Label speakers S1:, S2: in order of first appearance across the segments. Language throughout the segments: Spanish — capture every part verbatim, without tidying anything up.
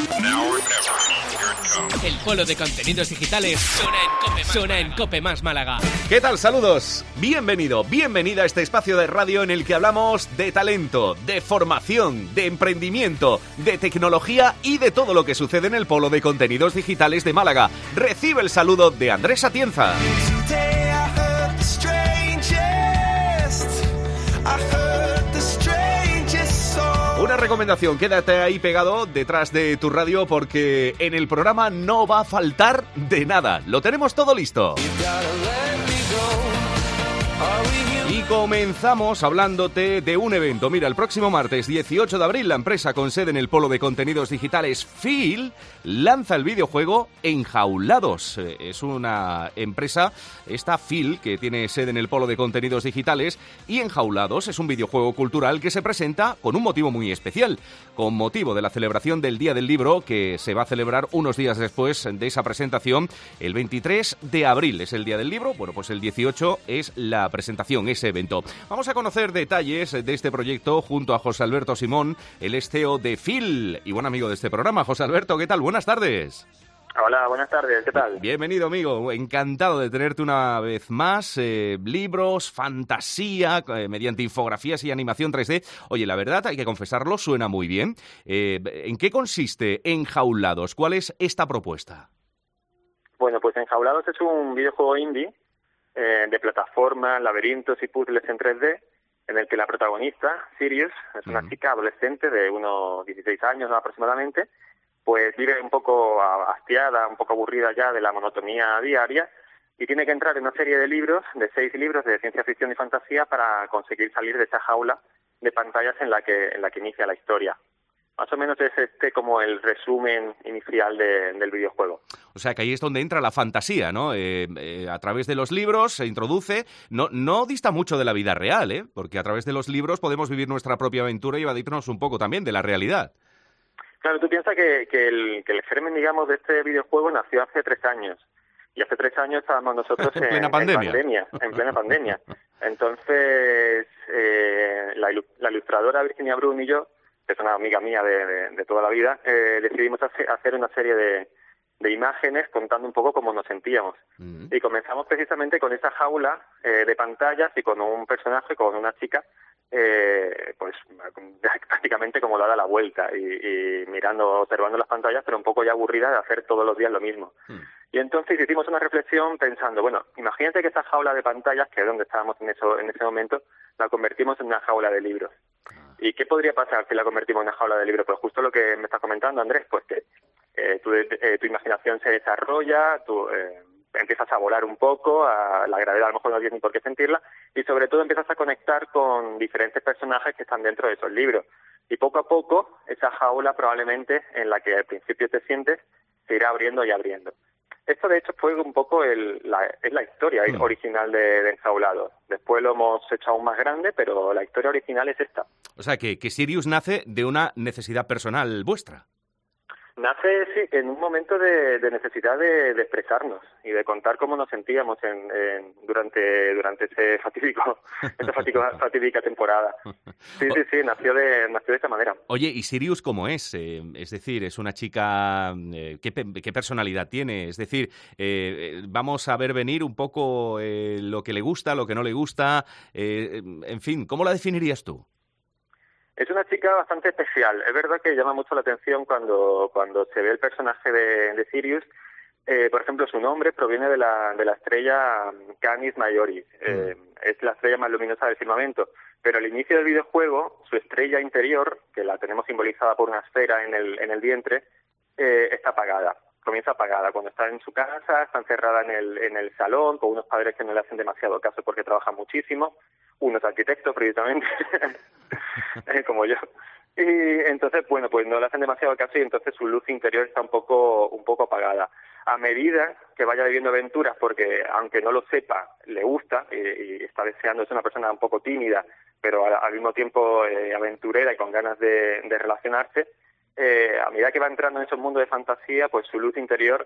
S1: El polo de contenidos digitales suena en Cope, suena en Cope Más Málaga.
S2: ¿Qué tal? Saludos. Bienvenido, bienvenida a este espacio de radio en el que hablamos de talento, de formación, de emprendimiento, de tecnología y de todo lo que sucede en el polo de contenidos digitales de Málaga. Recibe el saludo de Andrés Atienza. Una recomendación, quédate ahí pegado detrás de tu radio porque en el programa no va a faltar de nada. Lo tenemos todo listo. Y comenzamos hablándote de un evento. Mira, el próximo martes dieciocho de abril la empresa con sede en el polo de contenidos digitales Phil lanza el videojuego Enjaulados. Es una empresa, esta Phil, que tiene sede en el polo de contenidos digitales, y Enjaulados es un videojuego cultural que se presenta con un motivo muy especial, con motivo de la celebración del Día del Libro, que se va a celebrar unos días después de esa presentación. El veintitrés de abril es el Día del Libro, bueno, pues el dieciocho es la presentación, ese evento. Vamos a conocer detalles de este proyecto junto a José Alberto Simón, el C E O de Phil y buen amigo de este programa. José Alberto, ¿qué tal? Buenas tardes.
S3: Hola, buenas tardes, ¿qué tal?
S2: Bienvenido, amigo. Encantado de tenerte una vez más. Eh, libros, fantasía, eh, mediante infografías y animación tres D. Oye, la verdad, hay que confesarlo, suena muy bien. Eh, ¿En qué consiste Enjaulados? ¿Cuál es esta propuesta?
S3: Bueno, pues Enjaulados es un videojuego indie eh, de plataforma, laberintos y puzzles en tres D, en el que la protagonista, Sirius, es una mm. chica adolescente de unos dieciséis años aproximadamente, pues vive un poco hastiada, un poco aburrida ya de la monotonía diaria y tiene que entrar en una serie de libros, de seis libros de ciencia ficción y fantasía para conseguir salir de esa jaula de pantallas en la que en la que inicia la historia. Más o menos es este como el resumen inicial de, del videojuego.
S2: O sea, que ahí es donde entra la fantasía, ¿no? Eh, eh, a través de los libros se introduce, no, no dista mucho de la vida real, ¿eh? Porque a través de los libros podemos vivir nuestra propia aventura y evadirnos un poco también de la realidad.
S3: Claro, tú piensas que, que, el, que el germen, digamos, de este videojuego nació hace tres años. Y hace tres años estábamos nosotros en,
S2: en plena pandemia.
S3: En, pandemia, en plena pandemia. Entonces, eh, la, la ilustradora Virginia Brun y yo, que es una amiga mía de, de, de toda la vida, eh, decidimos hacer, hacer una serie de, de imágenes contando un poco cómo nos sentíamos. Mm. Y comenzamos precisamente con esa jaula eh, de pantallas y con un personaje, con una chica, Eh, pues prácticamente como dada la vuelta y, y mirando, observando las pantallas, pero un poco ya aburrida de hacer todos los días lo mismo. Mm. Y entonces hicimos una reflexión pensando, bueno, imagínate que esa jaula de pantallas, que es donde estábamos en eso en ese momento, la convertimos en una jaula de libros. Ah. ¿Y qué podría pasar si la convertimos en una jaula de libros? Pues justo lo que me estás comentando, Andrés, pues que eh, tu, eh, tu imaginación se desarrolla, tu... Eh, empiezas a volar un poco, a la gravedad a lo mejor no tienes ni por qué sentirla, y sobre todo empiezas a conectar con diferentes personajes que están dentro de esos libros. Y poco a poco, esa jaula probablemente en la que al principio te sientes, se irá abriendo y abriendo. Esto de hecho fue un poco el, la, es la historia mm. original de, de Enjaulados. Después lo hemos hecho aún más grande, pero la historia original es esta.
S2: O sea, que, que Sirius nace de una necesidad personal vuestra.
S3: Nace, sí, en un momento de, de necesidad de, de expresarnos y de contar cómo nos sentíamos en, en, durante durante ese fatídico, esa fatídica, fatídica temporada. Sí, sí, sí, nació de nació de esta manera.
S2: Oye, ¿y Sirius cómo es? Eh, es decir, ¿es una chica... Eh, ¿qué, ¿Qué personalidad tiene? Es decir, eh, vamos a ver venir un poco eh, lo que le gusta, lo que no le gusta, eh, en fin, ¿cómo la definirías tú?
S3: Es una chica bastante especial. Es verdad que llama mucho la atención cuando cuando se ve el personaje de, de Sirius. Eh, por ejemplo, su nombre proviene de la de la estrella Canis Majoris. Eh, mm. Es la estrella más luminosa del firmamento. Pero al inicio del videojuego, su estrella interior, que la tenemos simbolizada por una esfera en el en el vientre, eh, está apagada. Comienza apagada. Cuando está en su casa, está encerrada en el en el salón con unos padres que no le hacen demasiado caso porque trabajan muchísimo. Unos arquitectos, precisamente, como yo. Y entonces, bueno, pues no le hacen demasiado caso y entonces su luz interior está un poco un poco apagada. A medida que vaya viviendo aventuras, porque aunque no lo sepa, le gusta y, y está deseando, es una persona un poco tímida, pero al, al mismo tiempo eh, aventurera y con ganas de, de relacionarse, eh, a medida que va entrando en esos mundos de fantasía, pues su luz interior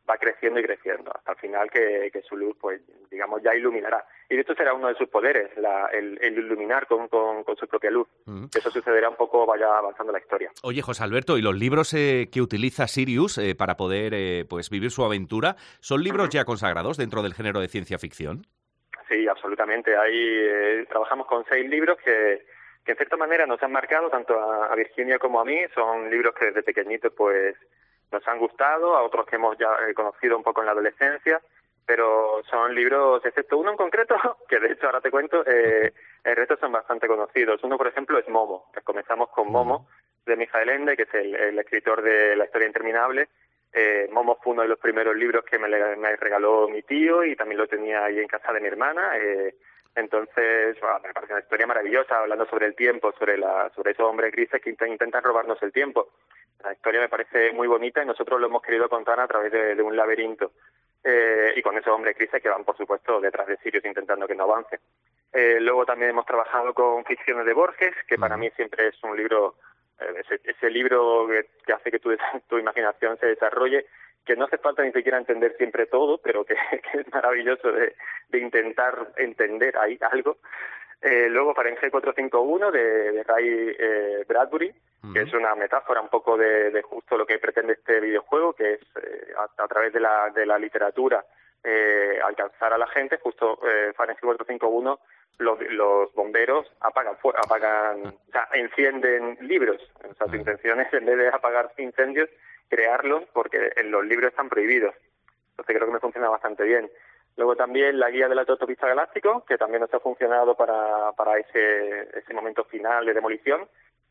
S3: va creciendo y creciendo, hasta el final que, que su luz, pues, digamos, ya iluminará. Y esto será uno de sus poderes, la, el, el iluminar con, con, con su propia luz. Mm. Eso sucederá un poco, vaya avanzando la historia.
S2: Oye, José Alberto, ¿y los libros eh, que utiliza Sirius eh, para poder eh, pues vivir su aventura, son libros uh-huh. ya consagrados dentro del género de ciencia ficción?
S3: Sí, absolutamente. Ahí eh, trabajamos con seis libros que, que en cierta manera nos han marcado tanto a, a Virginia como a mí. Son libros que desde pequeñitos, pues, nos han gustado, a otros que hemos ya conocido un poco en la adolescencia, pero son libros, excepto uno en concreto, que de hecho ahora te cuento, eh, el resto son bastante conocidos. Uno, por ejemplo, es Momo. Comenzamos con Momo, de Michael Ende, que es el, el escritor de La historia interminable. Eh, Momo fue uno de los primeros libros que me, le, me regaló mi tío y también lo tenía ahí en casa de mi hermana. Eh, entonces, bueno, me parece una historia maravillosa, hablando sobre el tiempo, sobre, la, sobre esos hombres grises que intentan robarnos el tiempo. La historia me parece muy bonita y nosotros lo hemos querido contar a través de, de un laberinto. Eh, y con esos hombres grises que van, por supuesto, detrás de Sirius intentando que no avance. Eh, luego también hemos trabajado con Ficciones de Borges, que para mí siempre es un libro, eh, ese, ese libro que, que hace que tu, tu imaginación se desarrolle, que no hace falta ni siquiera entender siempre todo, pero que, que es maravilloso de, de intentar entender ahí algo. Eh, luego Fahrenheit cuatrocientos cincuenta y uno de, de Ray eh, Bradbury, uh-huh. que es una metáfora un poco de, de justo lo que pretende este videojuego, que es eh, a, a través de la, de la literatura eh, alcanzar a la gente. Justo eh, Fahrenheit cuatrocientos cincuenta y uno, los, los bomberos apagan, apagan, o sea, encienden libros. O sea, su intención es, en vez de apagar incendios, crearlos, porque en los libros están prohibidos. Entonces creo que me funciona bastante bien. Luego también la guía del autopista galáctico, que también nos ha funcionado para, para ese, ese momento final de demolición.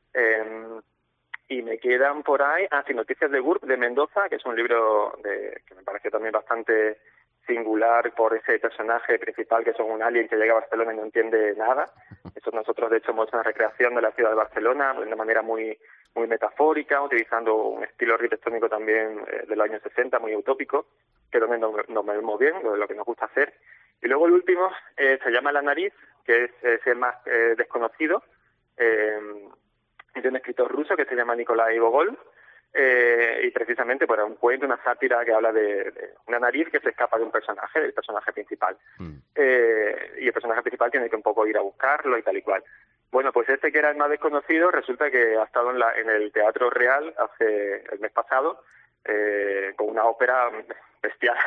S3: Eh, y me quedan por ahí, ah, sí, Noticias de Gurb, de Mendoza, que es un libro de, que me pareció también bastante singular por ese personaje principal, que es un alien que llega a Barcelona y no entiende nada. Eso nosotros, de hecho, hemos hecho una recreación de la ciudad de Barcelona de una manera muy muy metafórica, utilizando un estilo arquitectónico también eh, de los años sesenta, muy utópico, que también nos, nos vemos bien, lo, lo que nos gusta hacer. Y luego el último eh, se llama La nariz, que es, es el más eh, desconocido, eh, de un escritor ruso que se llama Nikolai Gogol, eh, y precisamente pues, un cuento, una sátira que habla de, de una nariz que se escapa de un personaje, del personaje principal. Mm. Eh, y el personaje principal tiene que un poco ir a buscarlo y tal y cual. Bueno, pues este que era el más desconocido resulta que ha estado en, la, en el Teatro Real hace el mes pasado eh, con una ópera bestial.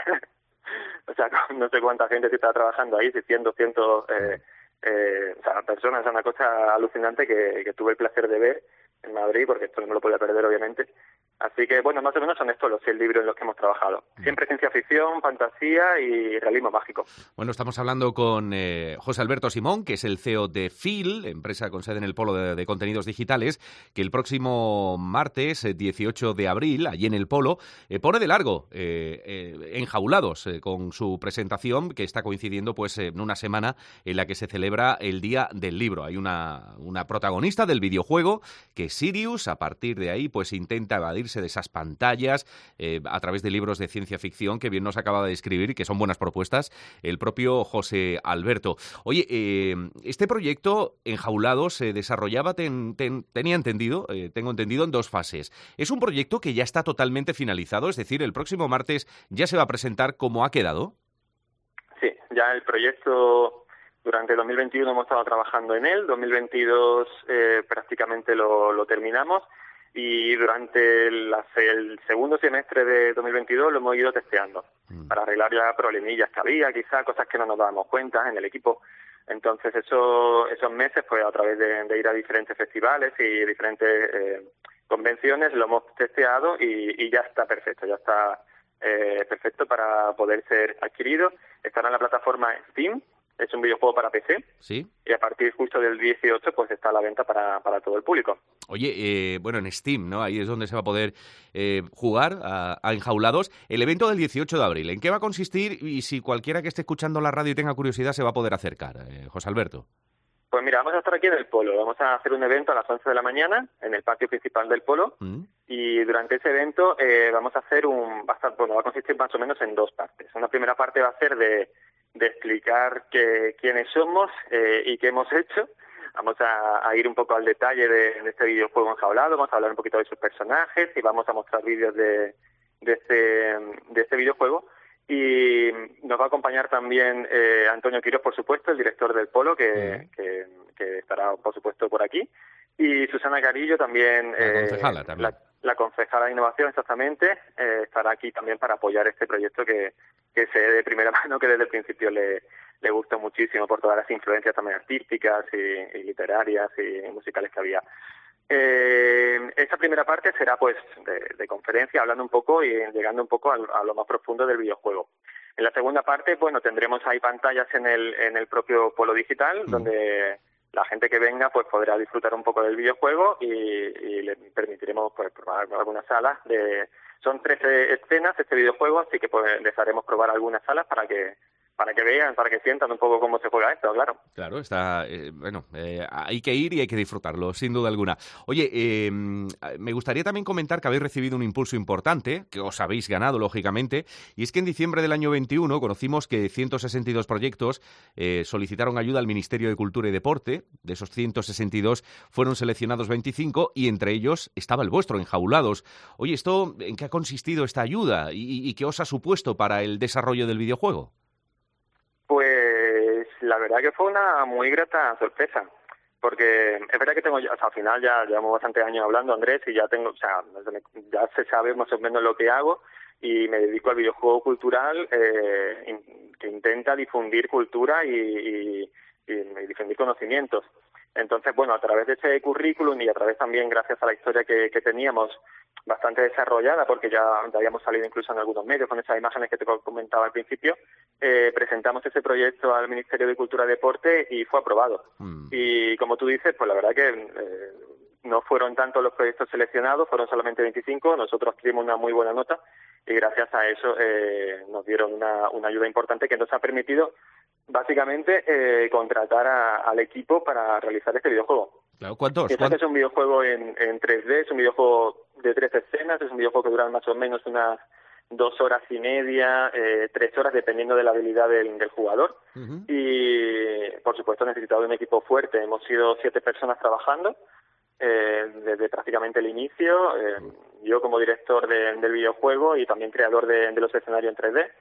S3: O sea, no sé cuánta gente se está trabajando ahí, cien, doscientos eh, eh, o sea, personas. Es una cosa alucinante que, que tuve el placer de ver en Madrid, porque esto no me lo podía perder, obviamente. Así que, bueno, más o menos son estos los seis libros en los que hemos trabajado. Siempre ciencia ficción, fantasía y realismo mágico.
S2: Bueno, estamos hablando con eh, José Alberto Simón, que es el C E O de Phil, empresa con sede en el Polo de, de Contenidos Digitales, que el próximo martes, eh, dieciocho de abril, allí en el Polo, eh, pone de largo, eh, eh, enjaulados, eh, con su presentación, que está coincidiendo pues en una semana en la que se celebra el Día del Libro. Hay una, una protagonista del videojuego, que es Sirius. A partir de ahí, pues intenta evadirse de esas pantallas eh, a través de libros de ciencia ficción que bien nos acaba de describir y que son buenas propuestas el propio José Alberto. Oye, eh, este proyecto Enjaulados se desarrollaba, ten, ten, tenía entendido, eh, tengo entendido, en dos fases. Es un proyecto que ya está totalmente finalizado, es decir, el próximo martes ya se va a presentar cómo ha quedado.
S3: Sí, ya el proyecto durante dos mil veintiuno hemos estado trabajando en él, dos mil veintidós eh, prácticamente lo, lo terminamos. Y durante el, el segundo semestre de dos mil veintidós lo hemos ido testeando mm. para arreglar ya problemillas que había, quizá cosas que no nos dábamos cuenta en el equipo. Entonces eso, esos meses, pues a través de, de ir a diferentes festivales y diferentes eh, convenciones, lo hemos testeado y, y ya está perfecto, ya está eh, perfecto para poder ser adquirido. Estará en la plataforma Steam. Es un videojuego para P C.
S2: Sí.
S3: Y a partir justo del dieciocho pues está a la venta para, para todo el público.
S2: Oye, eh, bueno, en Steam, ¿no? Ahí es donde se va a poder eh, jugar a, a Enjaulados. El evento del dieciocho de abril, ¿en qué va a consistir? Y si cualquiera que esté escuchando la radio y tenga curiosidad se va a poder acercar, eh, José Alberto.
S3: Pues mira, vamos a estar aquí en el Polo. Vamos a hacer un evento a las once de la mañana en el patio principal del Polo. Mm. Y durante ese evento eh, vamos a hacer un... Va a, estar, bueno, va a consistir más o menos en dos partes. Una primera parte va a ser de... de explicar que, quiénes somos eh, y qué hemos hecho. Vamos a, a ir un poco al detalle de, de este videojuego enjaulado, vamos a hablar un poquito de sus personajes y vamos a mostrar vídeos de, de este, de este videojuego. Y nos va a acompañar también eh, Antonio Quirós, por supuesto, el director del Polo, que, uh-huh. que, que estará, por supuesto, por aquí. Y Susana Carillo también,
S2: la concejala, eh, también.
S3: La, la concejala de Innovación, exactamente, eh, estará aquí también para apoyar este proyecto que, que sé de primera mano que desde el principio le, le gustó muchísimo por todas las influencias también artísticas y, y literarias y musicales que había. Eh, esta primera parte será pues de, de conferencia, hablando un poco y llegando un poco a, a lo más profundo del videojuego. En la segunda parte, bueno, tendremos ahí pantallas en el en el propio Polo Digital, mm. donde la gente que venga pues podrá disfrutar un poco del videojuego y, y le permitiremos pues probar algunas salas. De, son trece escenas este videojuego, así que pues les haremos probar algunas salas para que para que vean, para que sientan un poco cómo se juega esto, claro.
S2: Claro, está, eh, bueno, eh, hay que ir y hay que disfrutarlo, sin duda alguna. Oye, eh, me gustaría también comentar que habéis recibido un impulso importante, que os habéis ganado, lógicamente, y es que en diciembre del año veintiuno conocimos que ciento sesenta y dos proyectos eh, solicitaron ayuda al Ministerio de Cultura y Deporte. De esos ciento sesenta y dos fueron seleccionados veinticinco y entre ellos estaba el vuestro, Enjaulados. Oye, ¿esto en qué ha consistido esta ayuda y, y qué os ha supuesto para el desarrollo del videojuego?
S3: Pues la verdad que fue una muy grata sorpresa, porque es verdad que tengo, o sea, al final ya llevamos bastantes años hablando, Andrés, y ya tengo, o sea, ya se sabe más o menos lo que hago y me dedico al videojuego cultural eh, que intenta difundir cultura y, y, y, y difundir conocimientos. Entonces, bueno, a través de ese currículum y a través también, gracias a la historia que, que teníamos bastante desarrollada, porque ya, ya habíamos salido incluso en algunos medios con esas imágenes que te comentaba al principio, eh, presentamos ese proyecto al Ministerio de Cultura y Deporte y fue aprobado. Mm. Y como tú dices, pues la verdad que eh, no fueron tantos los proyectos seleccionados, fueron solamente veinticinco, nosotros tuvimos una muy buena nota y gracias a eso eh, nos dieron una, una ayuda importante que nos ha permitido básicamente eh, contratar a, al equipo para realizar este videojuego.
S2: Claro, ¿cuántos?
S3: Este ¿Cuántos? Es un videojuego en, en tres D, es un videojuego de tres escenas, es un videojuego que dura más o menos unas dos horas y media, eh, tres horas, dependiendo de la habilidad del, del jugador. Uh-huh. Y, por supuesto, necesitado de un equipo fuerte. Hemos sido siete personas trabajando eh, desde prácticamente el inicio. Eh, uh-huh. Yo como director de, del videojuego y también creador de, de los escenarios en tres D.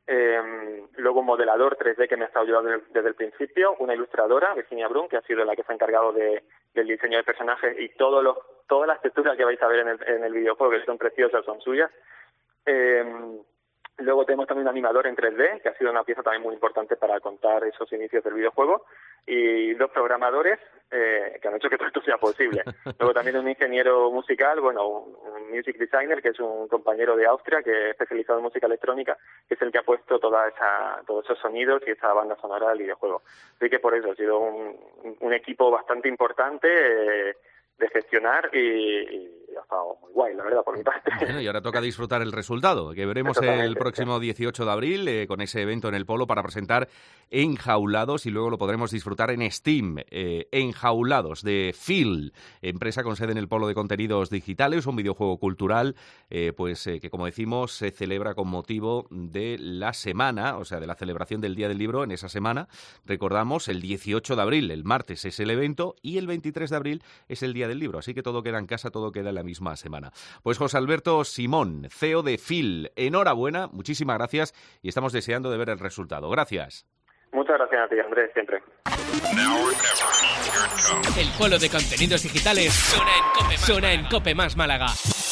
S3: Eh, luego un modelador tres D que me ha estado ayudando desde el principio, una ilustradora, Virginia Brun, que ha sido la que se ha encargado de, del diseño de personajes y todos los, todas las texturas que vais a ver en el, en el videojuego, que son preciosas, son suyas. Eh, luego tenemos también un animador en tres D, que ha sido una pieza también muy importante para contar esos inicios del videojuego, y dos programadores eh, que han hecho que todo esto sea posible. Luego también un ingeniero musical, bueno, un, un music designer, que es un compañero de Austria, que es especializado en música electrónica, que es el que ha puesto toda esa, todos esos sonidos y esa banda sonora del videojuego. Así que por eso ha sido un, un equipo bastante importante eh, de gestionar y, y ha estado muy guay, la verdad, por mi parte.
S2: Bueno, y ahora toca disfrutar el resultado, que veremos el próximo dieciocho de abril eh, con ese evento en el Polo para presentar Enjaulados y luego lo podremos disfrutar en Steam. Eh, Enjaulados, de Phil, empresa con sede en el Polo de Contenidos Digitales, un videojuego cultural eh, pues eh, que, como decimos, se celebra con motivo de la semana, o sea, de la celebración del Día del Libro en esa semana. Recordamos, el dieciocho de abril, el martes, es el evento y el veintitrés de abril es el Día del Libro, así que todo queda en casa, todo queda en la misma semana. Pues José Alberto Simón, C E O de Phil, enhorabuena, muchísimas gracias y estamos deseando de ver el resultado. Gracias.
S3: Muchas gracias a ti, Andrés, siempre.
S1: El Polo de Contenidos Digitales suena en Cope, suena en Cope Más Málaga.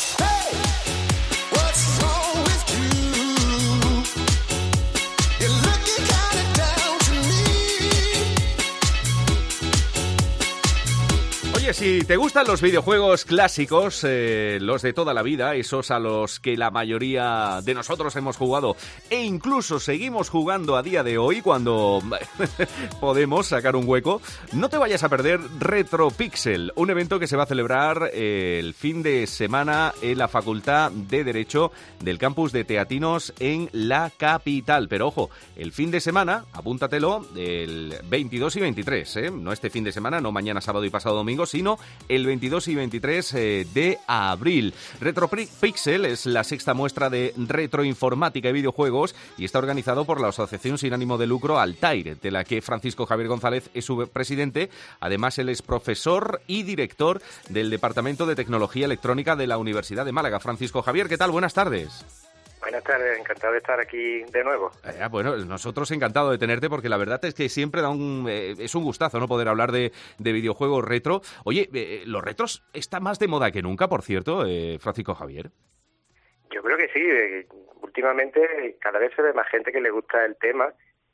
S2: Si te gustan los videojuegos clásicos, eh, los de toda la vida, esos a los que la mayoría de nosotros hemos jugado e incluso seguimos jugando a día de hoy cuando podemos sacar un hueco, no te vayas a perder Retropixel, un evento que se va a celebrar eh, el fin de semana en la Facultad de Derecho del campus de Teatinos en la capital. Pero ojo, el fin de semana, apúntatelo, el veintidós y veintitrés, ¿eh? No este fin de semana, no mañana, sábado y pasado domingo, sino estreno el veintidós y veintitrés de abril. Retropixel es la sexta muestra de retroinformática y videojuegos y está organizado por la asociación sin ánimo de lucro Altair, de la que Francisco Javier González es su presidente. Además, él es profesor y director del Departamento de Tecnología Electrónica de la Universidad de Málaga. Francisco Javier, ¿qué tal? Buenas tardes.
S3: Buenas tardes, encantado de estar aquí de nuevo.
S2: Eh, bueno, nosotros encantados de tenerte porque la verdad es que siempre da un eh, es un gustazo, ¿no?, poder hablar de, de videojuegos retro. Oye, eh, los retros están más de moda que nunca, por cierto, eh, Francisco Javier.
S3: Yo creo que sí. Eh, últimamente cada vez se ve más gente que le gusta el tema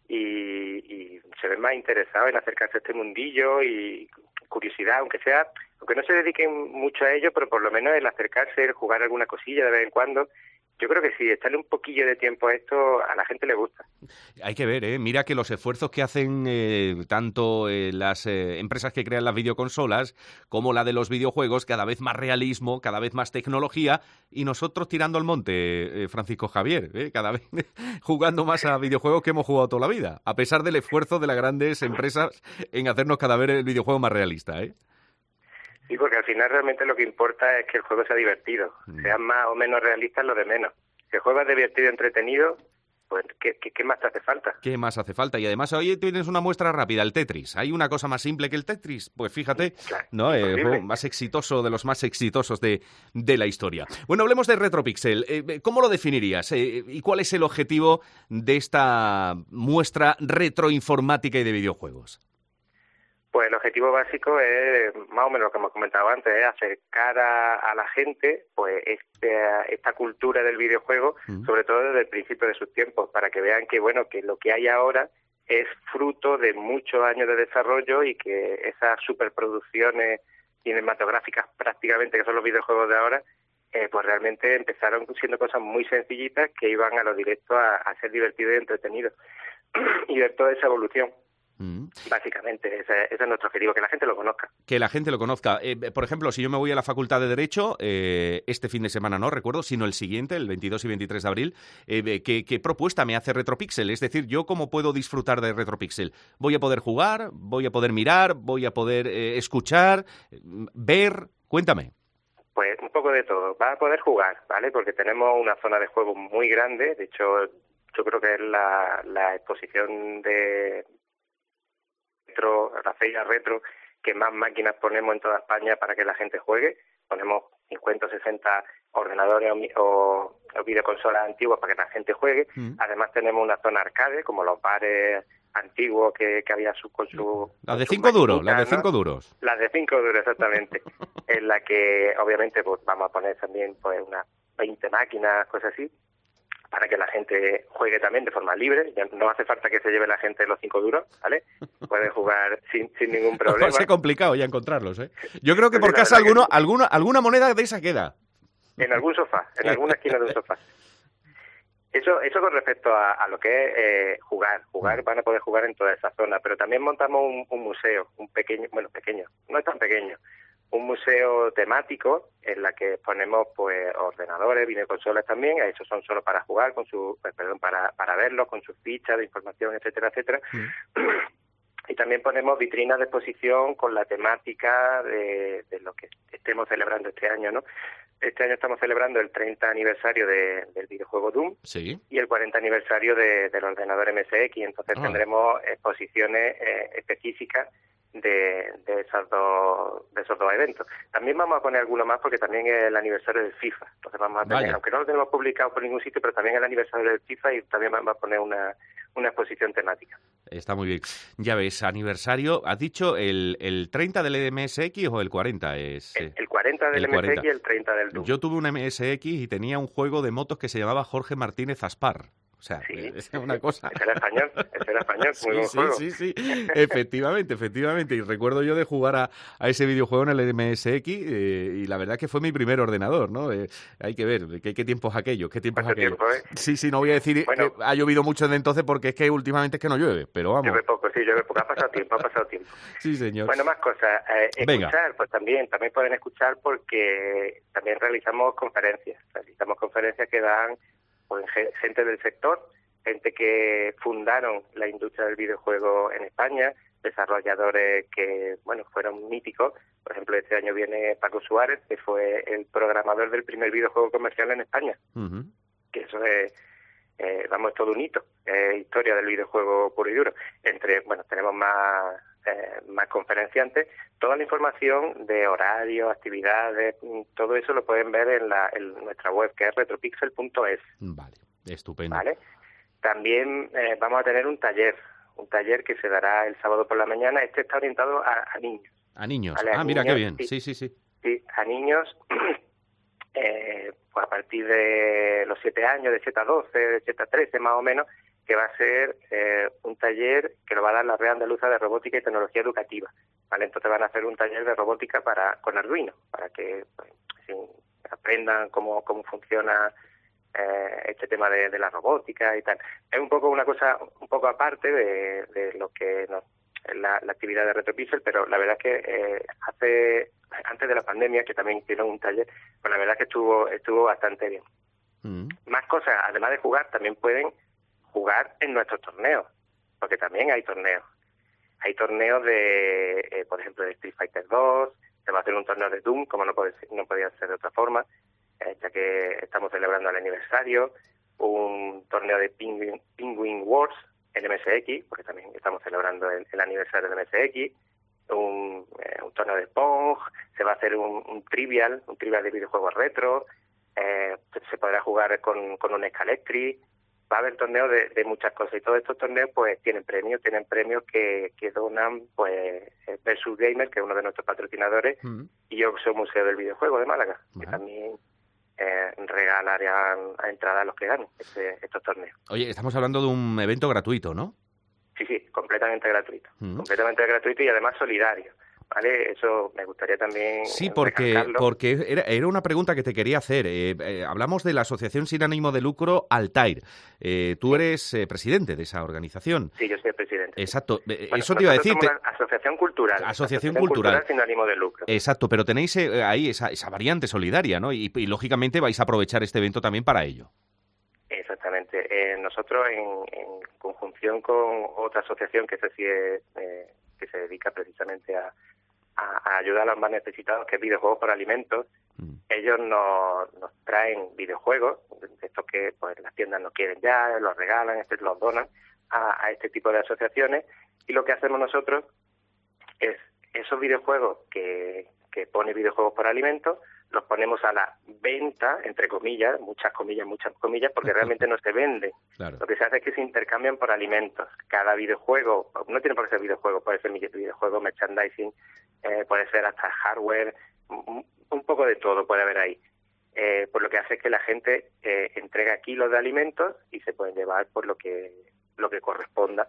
S3: y, y se ve más interesado en acercarse a este mundillo y curiosidad, aunque sea, aunque no se dediquen mucho a ello, pero por lo menos el acercarse, el jugar alguna cosilla de vez en cuando. Yo creo que sí, echarle un poquillo de tiempo a esto a la gente le gusta.
S2: Hay que ver, ¿eh? Mira que los esfuerzos que hacen eh, tanto eh, las eh, empresas que crean las videoconsolas como la de los videojuegos, cada vez más realismo, cada vez más tecnología, y nosotros tirando al monte, eh, Francisco Javier, ¿eh? cada vez jugando más a videojuegos que hemos jugado toda la vida, a pesar del esfuerzo de las grandes empresas en hacernos cada vez el videojuego más realista, ¿eh?
S3: Sí, porque al final realmente lo que importa es que el juego sea divertido, mm. sean más o menos realistas lo de menos. Si el juego es divertido y entretenido, pues ¿qué, qué, qué más te hace falta?
S2: ¿Qué más hace falta? Y además hoy tienes una muestra rápida, el Tetris. ¿Hay una cosa más simple que el Tetris? Pues fíjate, claro, ¿no? El juego más exitoso, de los más exitosos de, de la historia. Bueno, hablemos de Retropixel. Eh, ¿Cómo lo definirías? Eh, ¿Y cuál es el objetivo de esta muestra retroinformática y de videojuegos?
S3: Pues el objetivo básico es, más o menos lo que hemos comentado antes, es acercar a, a la gente pues este, esta cultura del videojuego, mm. sobre todo desde el principio de sus tiempos, para que vean que bueno que lo que hay ahora es fruto de muchos años de desarrollo y que esas superproducciones cinematográficas prácticamente, que son los videojuegos de ahora, eh, pues realmente empezaron siendo cosas muy sencillitas que iban a lo directo a, a ser divertidos y entretenidos y ver toda esa evolución. Mm. Básicamente, ese, ese es nuestro objetivo, que la gente lo conozca.
S2: Que la gente lo conozca. Eh, por ejemplo, si yo me voy a la Facultad de Derecho, eh, este fin de semana no recuerdo, sino el siguiente, el veintidós y veintitrés de abril, eh, ¿qué, ¿qué propuesta me hace Retropixel? Es decir, ¿yo cómo puedo disfrutar de Retropixel? ¿Voy a poder jugar? ¿Voy a poder mirar? ¿Voy a poder eh, escuchar? ¿Ver? Cuéntame.
S3: Pues un poco de todo. Vas a poder jugar, ¿vale? Porque tenemos una zona de juego muy grande. De hecho, yo creo que es la, la exposición de... Retro, la feria retro, que más máquinas ponemos en toda España para que la gente juegue. Ponemos cincuenta o sesenta ordenadores o, o, o videoconsolas antiguas para que la gente juegue. Mm. Además tenemos una zona arcade, como los bares antiguos que, que había su, con su...
S2: Las de cinco duros, las de cinco
S3: ¿no?
S2: duros.
S3: Las de cinco duros, exactamente. En la que obviamente pues vamos a poner también pues unas veinte máquinas, cosas así, para que la gente juegue también de forma libre. Ya no hace falta que se lleve la gente los cinco duros, ¿vale? Puede jugar sin, sin ningún problema.
S2: Va a ser complicado ya encontrarlos, ¿eh? Yo creo que por casa alguno, que... alguna, alguna moneda de esa queda.
S3: En algún sofá, en alguna esquina de un sofá. Eso eso con respecto a, a lo que es eh, jugar. Jugar, van a poder jugar en toda esa zona. Pero también montamos un, un museo, un pequeño, bueno, pequeño, no es tan pequeño, un museo temático en la que ponemos pues ordenadores, videoconsolas también, esos son solo para jugar, con su, perdón, para, para verlos, con sus fichas de información, etcétera, etcétera. Mm. Y también ponemos vitrinas de exposición con la temática de, de lo que estemos celebrando este año, ¿no? Este año estamos celebrando el treinta aniversario de, del videojuego Doom,
S2: sí,
S3: y el cuarenta aniversario de, del ordenador M S X, entonces ah. tendremos exposiciones eh, específicas de, de esos dos de esos dos eventos. También vamos a poner alguno más porque también es el aniversario del FIFA. Entonces vamos a tener, Vaya. aunque no lo tenemos publicado por ningún sitio, pero también es el aniversario del FIFA y también vamos a poner una, una exposición temática.
S2: Está muy bien. Ya ves, aniversario, ¿has dicho el, el treinta del M S X o el cuarenta? Es,
S3: el, el cuarenta del el M S X cuarenta. Y el treinta del Doom.
S2: Yo tuve un M S X y tenía un juego de motos que se llamaba Jorge Martínez Aspar. O sea,
S3: sí,
S2: es una cosa...
S3: Ese era español, ese era español, muy
S2: sí,
S3: buen
S2: sí,
S3: juego.
S2: Sí, sí, sí, efectivamente, efectivamente. Y recuerdo yo de jugar a, a ese videojuego en el M S X eh, y la verdad que fue mi primer ordenador, ¿no? Eh, hay que ver, ¿qué, qué tiempos aquellos? ¿Qué tiempos aquellos? Tiempo, ¿eh? Sí, sí, no voy a decir bueno, que ha llovido mucho desde entonces porque es que últimamente es que no llueve, pero vamos.
S3: Llueve poco, sí, llueve poco, ha pasado tiempo, ha pasado tiempo.
S2: Sí, señor.
S3: Bueno, más cosas. Eh, escuchar,
S2: Venga.
S3: Pues también, también pueden escuchar porque también realizamos conferencias, realizamos conferencias que dan pues, gente del sector, gente que fundaron la industria del videojuego en España, desarrolladores que, bueno, fueron míticos. Por ejemplo, este año viene Paco Suárez, que fue el programador del primer videojuego comercial en España. Uh-huh. Que eso es, eh, vamos, es todo un hito, es historia del videojuego puro y duro. Entre, bueno, tenemos más, eh, más conferenciantes. Toda la información de horarios, actividades, todo eso lo pueden ver en, la, en nuestra web, que es retropixel punto es.
S2: Vale, estupendo.
S3: ¿Vale? También eh, vamos a tener un taller, un taller que se dará el sábado por la mañana. Este está orientado a, a niños.
S2: A niños.
S3: ¿Vale? A
S2: ah, mira
S3: niños,
S2: qué bien.
S3: Sí,
S2: sí, sí. Sí,
S3: sí a niños eh, pues a partir de los siete años, de siete a doce, de siete a trece más o menos, que va a ser eh, un taller que lo va a dar la Red Andaluza de Robótica y Tecnología Educativa. ¿Vale? Entonces van a hacer un taller de robótica para con Arduino, para que pues, sí, aprendan cómo, cómo funciona eh, este tema de, de la robótica y tal. Es un poco una cosa un poco aparte de, de lo que nos La, la actividad de Retropixel, pero la verdad es que eh, hace antes de la pandemia, que también hicieron un taller, pues la verdad es que estuvo estuvo bastante bien. Mm. Más cosas, además de jugar, también pueden jugar en nuestros torneos, porque también hay torneos. Hay torneos de, eh, por ejemplo, de Street Fighter dos, se va a hacer un torneo de Doom, como no, puede, no podía ser de otra forma, eh, ya que estamos celebrando el aniversario, un torneo de Penguin, Penguin Wars, en M S X, porque también estamos celebrando el, el aniversario de M S X, un, eh, un torneo de Pong, se va a hacer un, un trivial, un trivial de videojuegos retro, eh, se podrá jugar con, con un Scalectric, va a haber torneos de, de muchas cosas, y todos estos torneos pues tienen premios, tienen premios que, que donan pues Versus Gamer, que es uno de nuestros patrocinadores, mm. y yo soy Museo del Videojuego de Málaga, uh-huh. que también Eh, regalarán a entrada a los que ganen este, estos torneos.
S2: Oye, estamos hablando de un evento gratuito, ¿no?
S3: Sí, sí, completamente gratuito. Mm. Completamente gratuito y además solidario. ¿Vale? Eso me gustaría también
S2: Sí, porque, porque era, era una pregunta que te quería hacer. Eh, eh, hablamos de la Asociación Sin Ánimo de Lucro Altair. Eh, tú eres eh, presidente de esa organización.
S3: Sí, yo soy el presidente.
S2: Exacto.
S3: Bueno,
S2: eso te iba a decir.
S3: Somos una asociación cultural.
S2: Asociación,
S3: asociación
S2: cultural.
S3: cultural sin ánimo de lucro.
S2: Exacto, pero tenéis eh, ahí esa, esa variante solidaria, ¿no? Y, y lógicamente vais a aprovechar este evento también para ello.
S3: Exactamente. Eh, nosotros, en, en conjunción con otra asociación que, se, eh, que se dedica precisamente a A, a ayudar a los más necesitados, que es Videojuegos por Alimentos. Mm. Ellos nos, nos traen videojuegos, estos que pues las tiendas no quieren ya, los regalan, estos los donan a, a este tipo de asociaciones, y lo que hacemos nosotros es esos videojuegos que, que pone Videojuegos por Alimentos, los ponemos a la venta, entre comillas, muchas comillas, muchas comillas, porque realmente no se venden. Claro. Lo que se hace es que se intercambian por alimentos. Cada videojuego, no tiene por qué ser videojuego, puede ser videojuego, merchandising, eh, puede ser hasta hardware, un, un poco de todo puede haber ahí. Eh, por lo que hace es que la gente eh, entrega kilos de alimentos y se pueden llevar por lo que lo que corresponda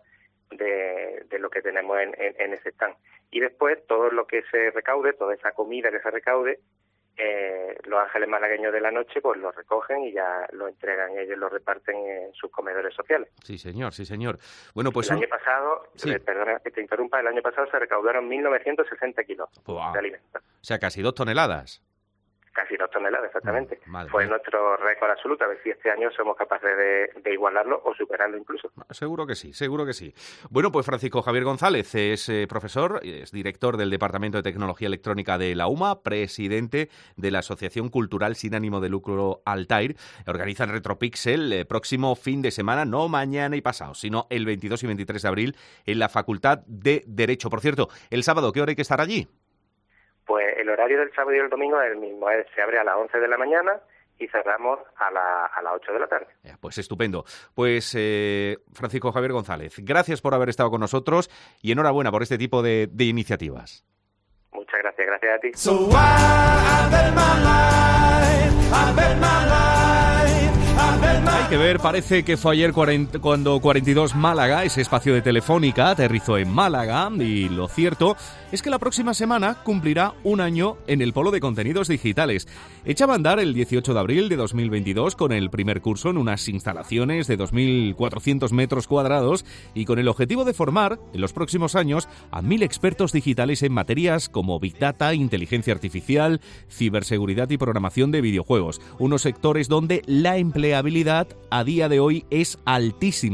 S3: de, de lo que tenemos en, en, en ese stand. Y después todo lo que se recaude, toda esa comida que se recaude, Eh, los ángeles malagueños de la noche pues lo recogen y ya lo entregan, ellos lo reparten en sus comedores sociales.
S2: Sí, señor, sí, señor. Bueno, pues
S3: el
S2: un...
S3: año pasado, sí. eh, perdona que te interrumpa, el año pasado se recaudaron mil novecientos sesenta kilos wow. de alimentos.
S2: O sea, casi dos toneladas.
S3: Casi dos toneladas, exactamente.
S2: Madre
S3: Fue
S2: mía.
S3: nuestro récord absoluto, a ver si este año somos capaces de, de igualarlo o superarlo incluso.
S2: Seguro que sí, seguro que sí. Bueno, pues Francisco Javier González es eh, profesor, es director del Departamento de Tecnología Electrónica de la UMA, presidente de la Asociación Cultural Sin Ánimo de Lucro Altair. Organizan Retropixel el próximo fin de semana, no mañana y pasado, sino el veintidós y veintitrés de abril en la Facultad de Derecho. Por cierto, el sábado, ¿qué hora hay que estar allí?
S3: Pues el horario del sábado y el domingo es el mismo, es, se abre a las once de la mañana y cerramos a, la, a las ocho de la tarde.
S2: Pues estupendo. Pues eh, Francisco Javier González, gracias por haber estado con nosotros y enhorabuena por este tipo de, de iniciativas.
S3: Muchas gracias, gracias a ti.
S4: So I bet my life, I bet my life, I bet my...
S2: Hay que ver, parece que fue ayer cuarenta, cuando cuarenta y dos Málaga, ese espacio de Telefónica, aterrizó en Málaga, y lo cierto es que la próxima semana cumplirá un año en el Polo de Contenidos Digitales. Echaba a andar el dieciocho de abril de dos mil veintidós con el primer curso en unas instalaciones de dos mil cuatrocientos metros cuadrados y con el objetivo de formar, en los próximos años, a mil expertos digitales en materias como Big Data, inteligencia artificial, ciberseguridad y programación de videojuegos. Unos sectores donde la empleabilidad a día de hoy es altísima.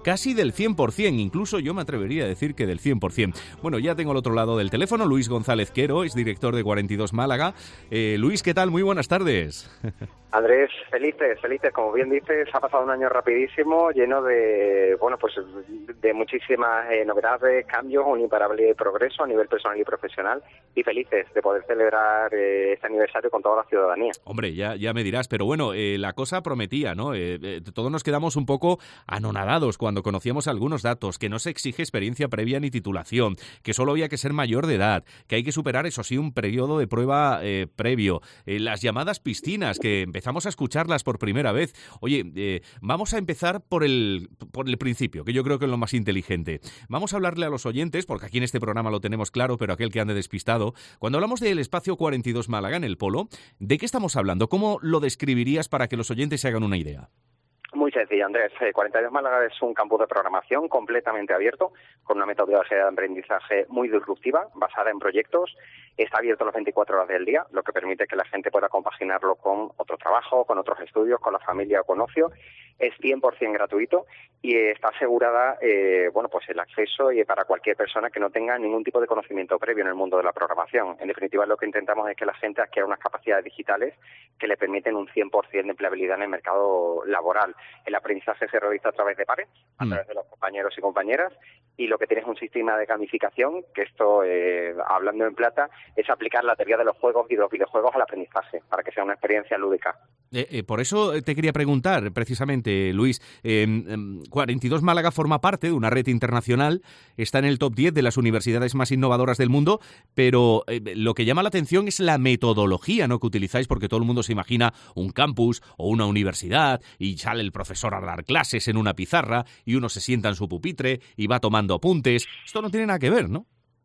S2: casi del cien por ciento, incluso yo me atrevería a decir que del cien por ciento. Bueno, ya tengo al otro lado del teléfono Luis González Quero, es director de cuarenta y dos Málaga. Eh, Luis, ¿qué tal? Muy buenas tardes.
S3: Andrés, felices, felices. Como bien dices, ha pasado un año rapidísimo, lleno de, bueno, pues de muchísimas eh, novedades, cambios, un imparable progreso a nivel personal y profesional, y felices de poder celebrar eh, este aniversario con toda la ciudadanía.
S2: Hombre, ya, ya me dirás, pero bueno, eh, la cosa prometía, ¿no? Eh, eh, todos nos quedamos un poco anonadados cuando conocíamos algunos datos, que no se exige experiencia previa ni titulación, que solo había que ser mayor de edad, que hay que superar, eso sí, un periodo de prueba eh, previo, eh, las llamadas piscinas, que empezamos a escucharlas por primera vez. Oye, eh, vamos a empezar por el, por el principio, que yo creo que es lo más inteligente. Vamos a hablarle a los oyentes, porque aquí en este programa lo tenemos claro, pero aquel que ande despistado, cuando hablamos del espacio cuarenta y dos Málaga en el Polo, ¿de qué estamos hablando? ¿Cómo lo describirías para que los oyentes se hagan una idea?
S3: Muy sencillo, Andrés. Eh, cuarenta y dos Málaga es un campus de programación completamente abierto, con una metodología de aprendizaje muy disruptiva, basada en proyectos. Está abierto las veinticuatro horas del día, lo que permite que la gente pueda compaginarlo con otro trabajo, con otros estudios, con la familia o con ocio. Es cien por ciento gratuito y está asegurada eh, bueno, pues el acceso y para cualquier persona que no tenga ningún tipo de conocimiento previo en el mundo de la programación. En definitiva, lo que intentamos es que la gente adquiera unas capacidades digitales que le permiten un cien por ciento de empleabilidad en el mercado laboral. El aprendizaje se realiza a través de pares, a
S2: Mm.
S3: través de los compañeros y compañeras, y lo que tiene es un sistema de gamificación, que esto, eh, hablando en plata, es aplicar la teoría de los juegos y de los videojuegos al aprendizaje, para que sea una experiencia lúdica.
S2: Eh, eh, por eso te quería preguntar, precisamente, Luis, eh, cuarenta y dos Málaga forma parte de una red internacional, está en el top diez de las universidades más innovadoras del mundo, pero eh, lo que llama la atención es la metodología, ¿no?, que utilizáis, porque todo el mundo se imagina un campus o una universidad y sale el profesor a dar clases en una pizarra y uno se sienta en su pupitre y va tomando apuntes. Esto no tiene nada que ver, ¿no?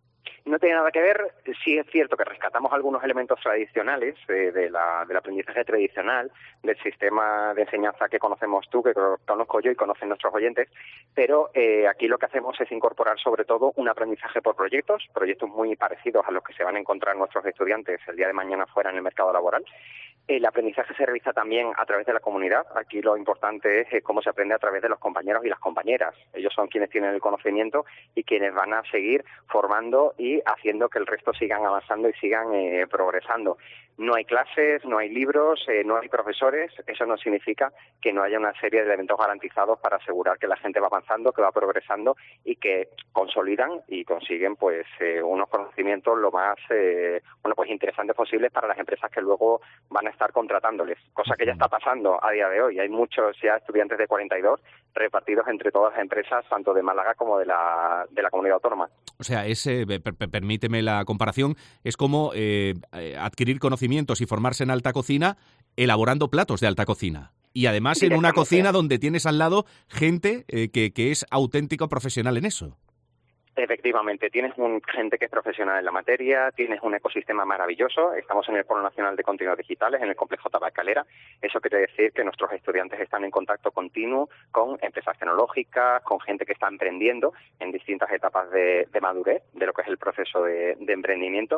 S3: No tiene nada que ver. Sí es cierto que rescatamos algunos elementos tradicionales eh, de la, del aprendizaje tradicional, del sistema de enseñanza que conocemos tú, que conozco yo y conocen nuestros oyentes, pero eh, aquí lo que hacemos es incorporar sobre todo un aprendizaje por proyectos, proyectos muy parecidos a los que se van a encontrar nuestros estudiantes el día de mañana fuera en el mercado laboral. El aprendizaje se realiza también a través de la comunidad. Aquí lo importante es eh, cómo se aprende a través de los compañeros y las compañeras. Ellos son quienes tienen el conocimiento y quienes van a seguir formando y haciendo que el resto sigan avanzando y sigan eh, progresando. No hay clases, no hay libros, eh, no hay profesores. Eso no significa que no haya una serie de elementos garantizados para asegurar que la gente va avanzando, que va progresando y que consolidan y consiguen pues eh, unos conocimientos lo más eh, bueno pues interesantes posibles para las empresas que luego van a estar contratándoles, cosa que ya está pasando a día de hoy. Hay muchos ya estudiantes de cuarenta y dos repartidos entre todas las empresas, tanto de Málaga como de la, de la comunidad autónoma.
S2: O sea, es, eh, per- per- permíteme la comparación, es como eh, eh, adquirir conocimientos y formarse en alta cocina elaborando platos de alta cocina. Y además en una cocina donde tienes al lado gente eh, que, que es auténtico profesional en eso.
S3: Efectivamente, tienes un, gente que es profesional en la materia, tienes un ecosistema maravilloso. Estamos en el Polo Nacional de Contenidos Digitales, en el Complejo Tabacalera. Eso quiere decir que nuestros estudiantes están en contacto continuo con empresas tecnológicas, con gente que está emprendiendo en distintas etapas de, de madurez, de lo que es el proceso de, de emprendimiento.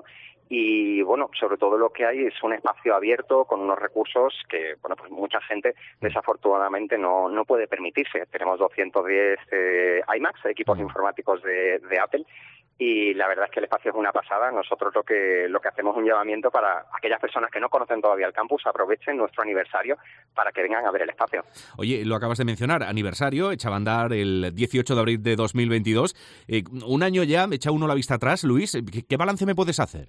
S3: Y, bueno, sobre todo lo que hay es un espacio abierto con unos recursos que, bueno, pues mucha gente desafortunadamente no, no puede permitirse. Tenemos doscientos diez eh, iMacs, equipos informáticos de de Apple, y la verdad es que el espacio es una pasada. Nosotros lo que lo que hacemos es un llamamiento para aquellas personas que no conocen todavía el campus, aprovechen nuestro aniversario para que vengan a ver el espacio.
S2: Oye, lo acabas de mencionar, aniversario, echaba a andar el dieciocho de abril de dos mil veintidós. Eh, un año ya, me echa uno la vista atrás, Luis. ¿Qué, qué balance me puedes hacer?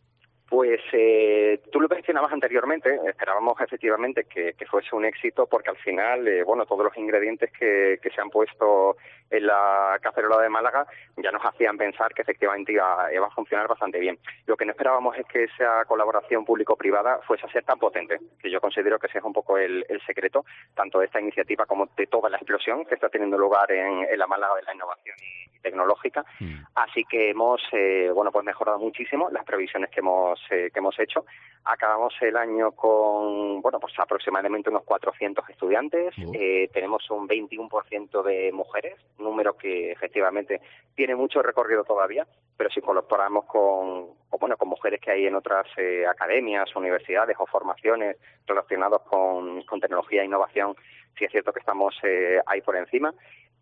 S3: Pues eh, tú lo mencionabas anteriormente, esperábamos efectivamente que, que fuese un éxito porque al final, eh, bueno, todos los ingredientes que, que se han puesto en la cacerola de Málaga ya nos hacían pensar que efectivamente iba, iba a funcionar bastante bien. Lo que no esperábamos es que esa colaboración público-privada fuese a ser tan potente, que yo considero que ese es un poco el, el secreto, tanto de esta iniciativa como de toda la explosión que está teniendo lugar en, en la Málaga de la innovación y, y tecnológica. Mm. Así que hemos, eh, bueno, pues mejorado muchísimo las previsiones que hemos Eh, que hemos hecho. Acabamos el año con, bueno, pues aproximadamente unos cuatrocientos estudiantes. Uh. Eh, tenemos un veintiuno por ciento de mujeres, número que efectivamente tiene mucho recorrido todavía, pero si incorporamos con, o bueno, con mujeres que hay en otras eh, academias, universidades o formaciones relacionados con, con tecnología e innovación, sí es cierto que estamos eh, ahí por encima.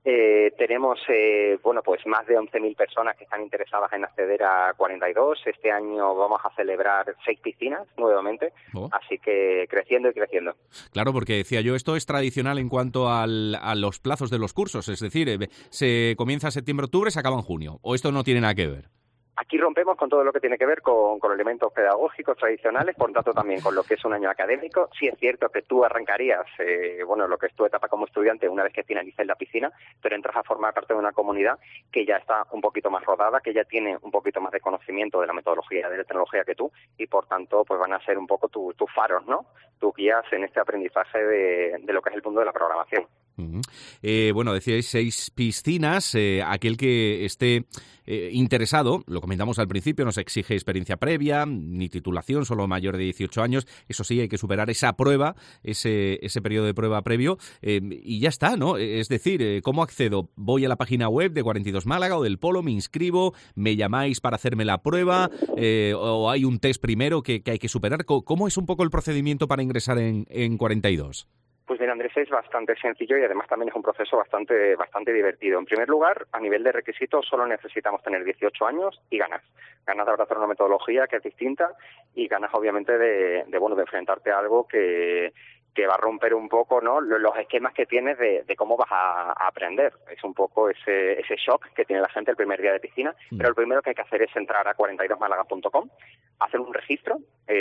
S3: Eh, tenemos, eh, bueno, pues más de once mil personas que están interesadas en acceder a cuarenta y dos. Este año vamos a celebrar seis piscinas nuevamente, oh. así que creciendo y creciendo.
S2: Claro, porque decía yo, esto es tradicional en cuanto al, a los plazos de los cursos, es decir, eh, se comienza en septiembre-octubre, se acaba en junio, ¿o esto no tiene nada que ver?
S3: Aquí rompemos con todo lo que tiene que ver con, con elementos pedagógicos tradicionales, por tanto también con lo que es un año académico. Sí es cierto que tú arrancarías, eh, bueno, lo que es tu etapa como estudiante una vez que finalices la piscina, pero entras a formar parte de una comunidad que ya está un poquito más rodada, que ya tiene un poquito más de conocimiento de la metodología, de la tecnología que tú, y por tanto pues van a ser un poco tus tu faros, ¿no? Tus guías en este aprendizaje de, de lo que es el mundo de la programación.
S2: Uh-huh. Eh, bueno, decíais seis piscinas. Eh, aquel que esté eh, interesado, lo comentamos al principio, no se exige experiencia previa ni titulación, solo mayor de dieciocho años. Eso sí, hay que superar esa prueba, ese, ese periodo de prueba previo, eh, y ya está, ¿no? Es decir, eh, ¿cómo accedo? Voy a la página web de cuarenta y dos Málaga o del Polo, me inscribo, me llamáis para hacerme la prueba, eh, o hay un test primero que, que hay que superar. ¿Cómo es un poco el procedimiento para ingresar en, en cuarenta y dos?
S3: Pues bien, Andrés, es bastante sencillo y además también es un proceso bastante bastante divertido. En primer lugar, a nivel de requisitos, solo necesitamos tener dieciocho años y ganas. Ganas de abrazar una metodología que es distinta y ganas, obviamente, de, de bueno de enfrentarte a algo que... que va a romper un poco, ¿no?, los esquemas que tienes de, de cómo vas a, a aprender. Es un poco ese ese shock que tiene la gente el primer día de piscina, mm. pero lo primero que hay que hacer es entrar a cuarenta y dos málaga punto com, hacer un registro.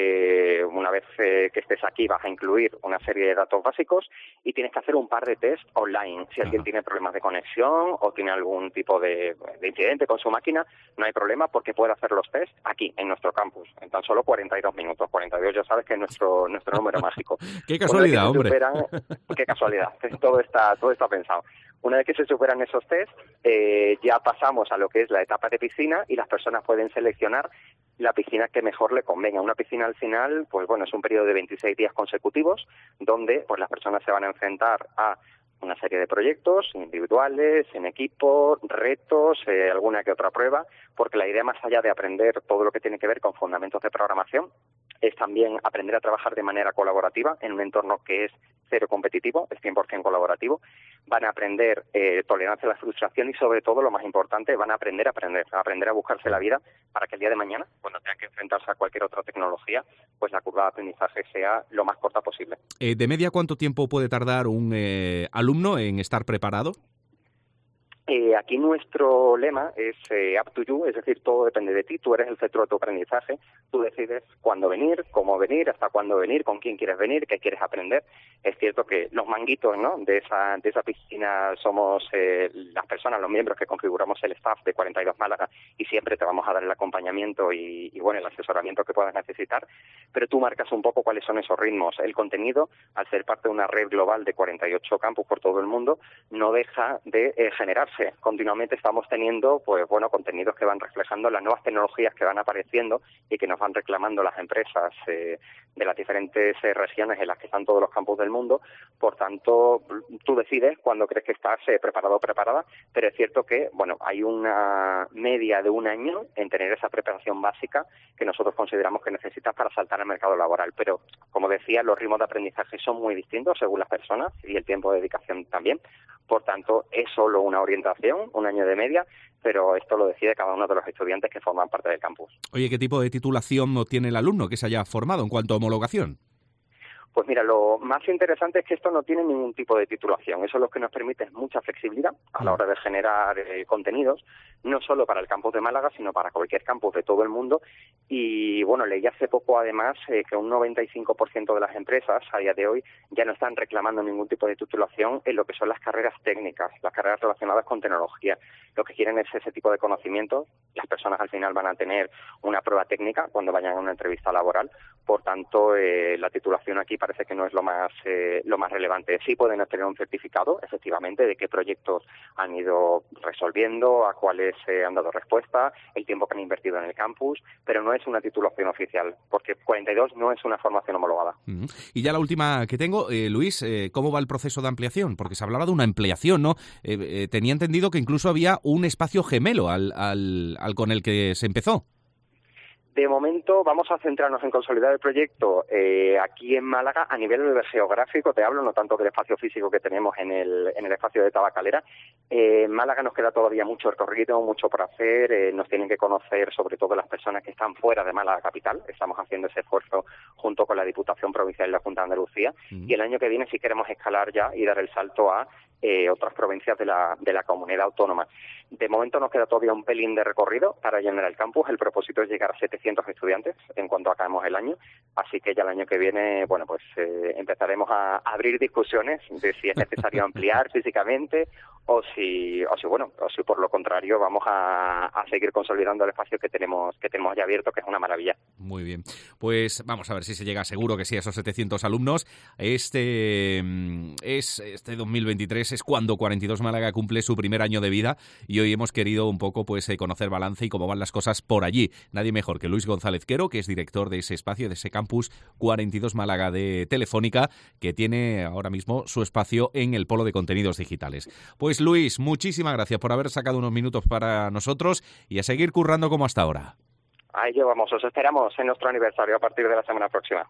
S3: Eh, una vez eh, que estés aquí vas a incluir una serie de datos básicos y tienes que hacer un par de test online. Si alguien tiene problemas de conexión o tiene algún tipo de, de incidente con su máquina, no hay problema porque puede hacer los test aquí, en nuestro campus, en tan solo cuarenta y dos minutos. cuarenta y dos ya sabes que es nuestro, nuestro número mágico.
S2: ¡Qué casualidad! Hombre.
S3: Superan, qué casualidad, todo está todo está pensado. Una vez que se superan esos test, eh, ya pasamos a lo que es la etapa de piscina y las personas pueden seleccionar la piscina que mejor le convenga. Una piscina al final, pues bueno, es un periodo de veintiséis días consecutivos donde pues las personas se van a enfrentar a una serie de proyectos individuales, en equipo, retos, eh, alguna que otra prueba, porque la idea, más allá de aprender todo lo que tiene que ver con fundamentos de programación, es también aprender a trabajar de manera colaborativa en un entorno que es cero competitivo, es cien por ciento colaborativo. Van a aprender eh, tolerancia a la frustración y, sobre todo, lo más importante, van a aprender a aprender, a aprender a buscarse la vida para que el día de mañana, cuando tengan que enfrentarse a cualquier otra tecnología, pues la curva de aprendizaje sea lo más corta posible.
S2: Eh, ¿De media cuánto tiempo puede tardar un eh, alumno en estar preparado?
S3: Eh, aquí nuestro lema es eh, up to you, es decir, todo depende de ti, tú eres el centro de tu aprendizaje, tú decides cuándo venir, cómo venir, hasta cuándo venir, con quién quieres venir, qué quieres aprender. Es cierto que los manguitos, ¿no?, de esa de esa piscina somos eh, las personas, los miembros que configuramos el staff de cuarenta y dos Málaga, y siempre te vamos a dar el acompañamiento y, y bueno, el asesoramiento que puedas necesitar, pero tú marcas un poco cuáles son esos ritmos. El contenido, al ser parte de una red global de cuarenta y ocho campus por todo el mundo, no deja de eh, generarse. Continuamente estamos teniendo, pues bueno, contenidos que van reflejando las nuevas tecnologías que van apareciendo y que nos van reclamando las empresas eh, de las diferentes eh, regiones en las que están todos los campus del mundo. Por tanto, tú decides cuándo crees que estás eh, preparado o preparada, pero es cierto que, bueno, hay una media de un año en tener esa preparación básica que nosotros consideramos que necesitas para saltar al mercado laboral. Pero, como decía, los ritmos de aprendizaje son muy distintos según las personas y el tiempo de dedicación también. Por tanto, es solo una orientación, un año de media, pero esto lo decide cada uno de los estudiantes que forman parte del campus.
S2: Oye, ¿qué tipo de titulación tiene el alumno que se haya formado en cuanto a homologación?
S3: Pues mira, lo más interesante es que esto no tiene ningún tipo de titulación. Eso es lo que nos permite mucha flexibilidad a la hora de generar eh, contenidos, no solo para el campus de Málaga, sino para cualquier campus de todo el mundo. Y bueno, leí hace poco además eh, que un noventa y cinco por ciento de las empresas a día de hoy ya no están reclamando ningún tipo de titulación en lo que son las carreras técnicas, las carreras relacionadas con tecnología. Lo que quieren es ese tipo de conocimientos. Las personas al final van a tener una prueba técnica cuando vayan a una entrevista laboral. Por tanto, eh, la titulación aquí parece que no es lo más eh, lo más relevante. Sí pueden obtener un certificado, efectivamente, de qué proyectos han ido resolviendo, a cuáles eh, han dado respuesta, el tiempo que han invertido en el campus, pero no es una titulación oficial, porque cuarenta y dos no es una formación homologada. Uh-huh.
S2: Y ya la última que tengo, eh, Luis, eh, ¿cómo va el proceso de ampliación? Porque se hablaba de una ampliación, ¿no? Eh, eh, tenía entendido que incluso había un espacio gemelo al, al, al con el que se empezó.
S3: De momento vamos a centrarnos en consolidar el proyecto eh, aquí en Málaga a nivel geográfico, te hablo, no tanto del espacio físico que tenemos en el, en el espacio de Tabacalera. Eh, en Málaga nos queda todavía mucho recorrido, mucho por hacer, eh, nos tienen que conocer sobre todo las personas que están fuera de Málaga capital. Estamos haciendo ese esfuerzo junto con la Diputación Provincial y la Junta de Andalucía. Uh-huh. Y el año que viene sí queremos escalar ya y dar el salto a eh, otras provincias de la, de la comunidad autónoma. De momento nos queda todavía un pelín de recorrido para llenar el campus. El propósito es llegar a setecientos estudiantes en cuanto acabemos el año. Así que ya el año que viene, bueno, pues eh, empezaremos a abrir discusiones de si es necesario ampliar físicamente o si, o si bueno, o si por lo contrario vamos a, a seguir consolidando el espacio que tenemos que tenemos ya abierto, que es una maravilla.
S2: Muy bien. Pues vamos a ver si se llega, seguro que sí, a esos setecientos alumnos. Este es este dos mil veintitrés es cuando cuarenta y dos Málaga cumple su primer año de vida y hoy hemos querido un poco pues eh, conocer balance y cómo van las cosas por allí. Nadie mejor que Luis González Quero, que es director de ese espacio, de ese campus cuarenta y dos Málaga de Telefónica, que tiene ahora mismo su espacio en el Polo de Contenidos Digitales. Pues Luis, muchísimas gracias por haber sacado unos minutos para nosotros y a seguir currando como hasta ahora.
S3: Ahí llevamos, os esperamos en nuestro aniversario a partir de la semana próxima.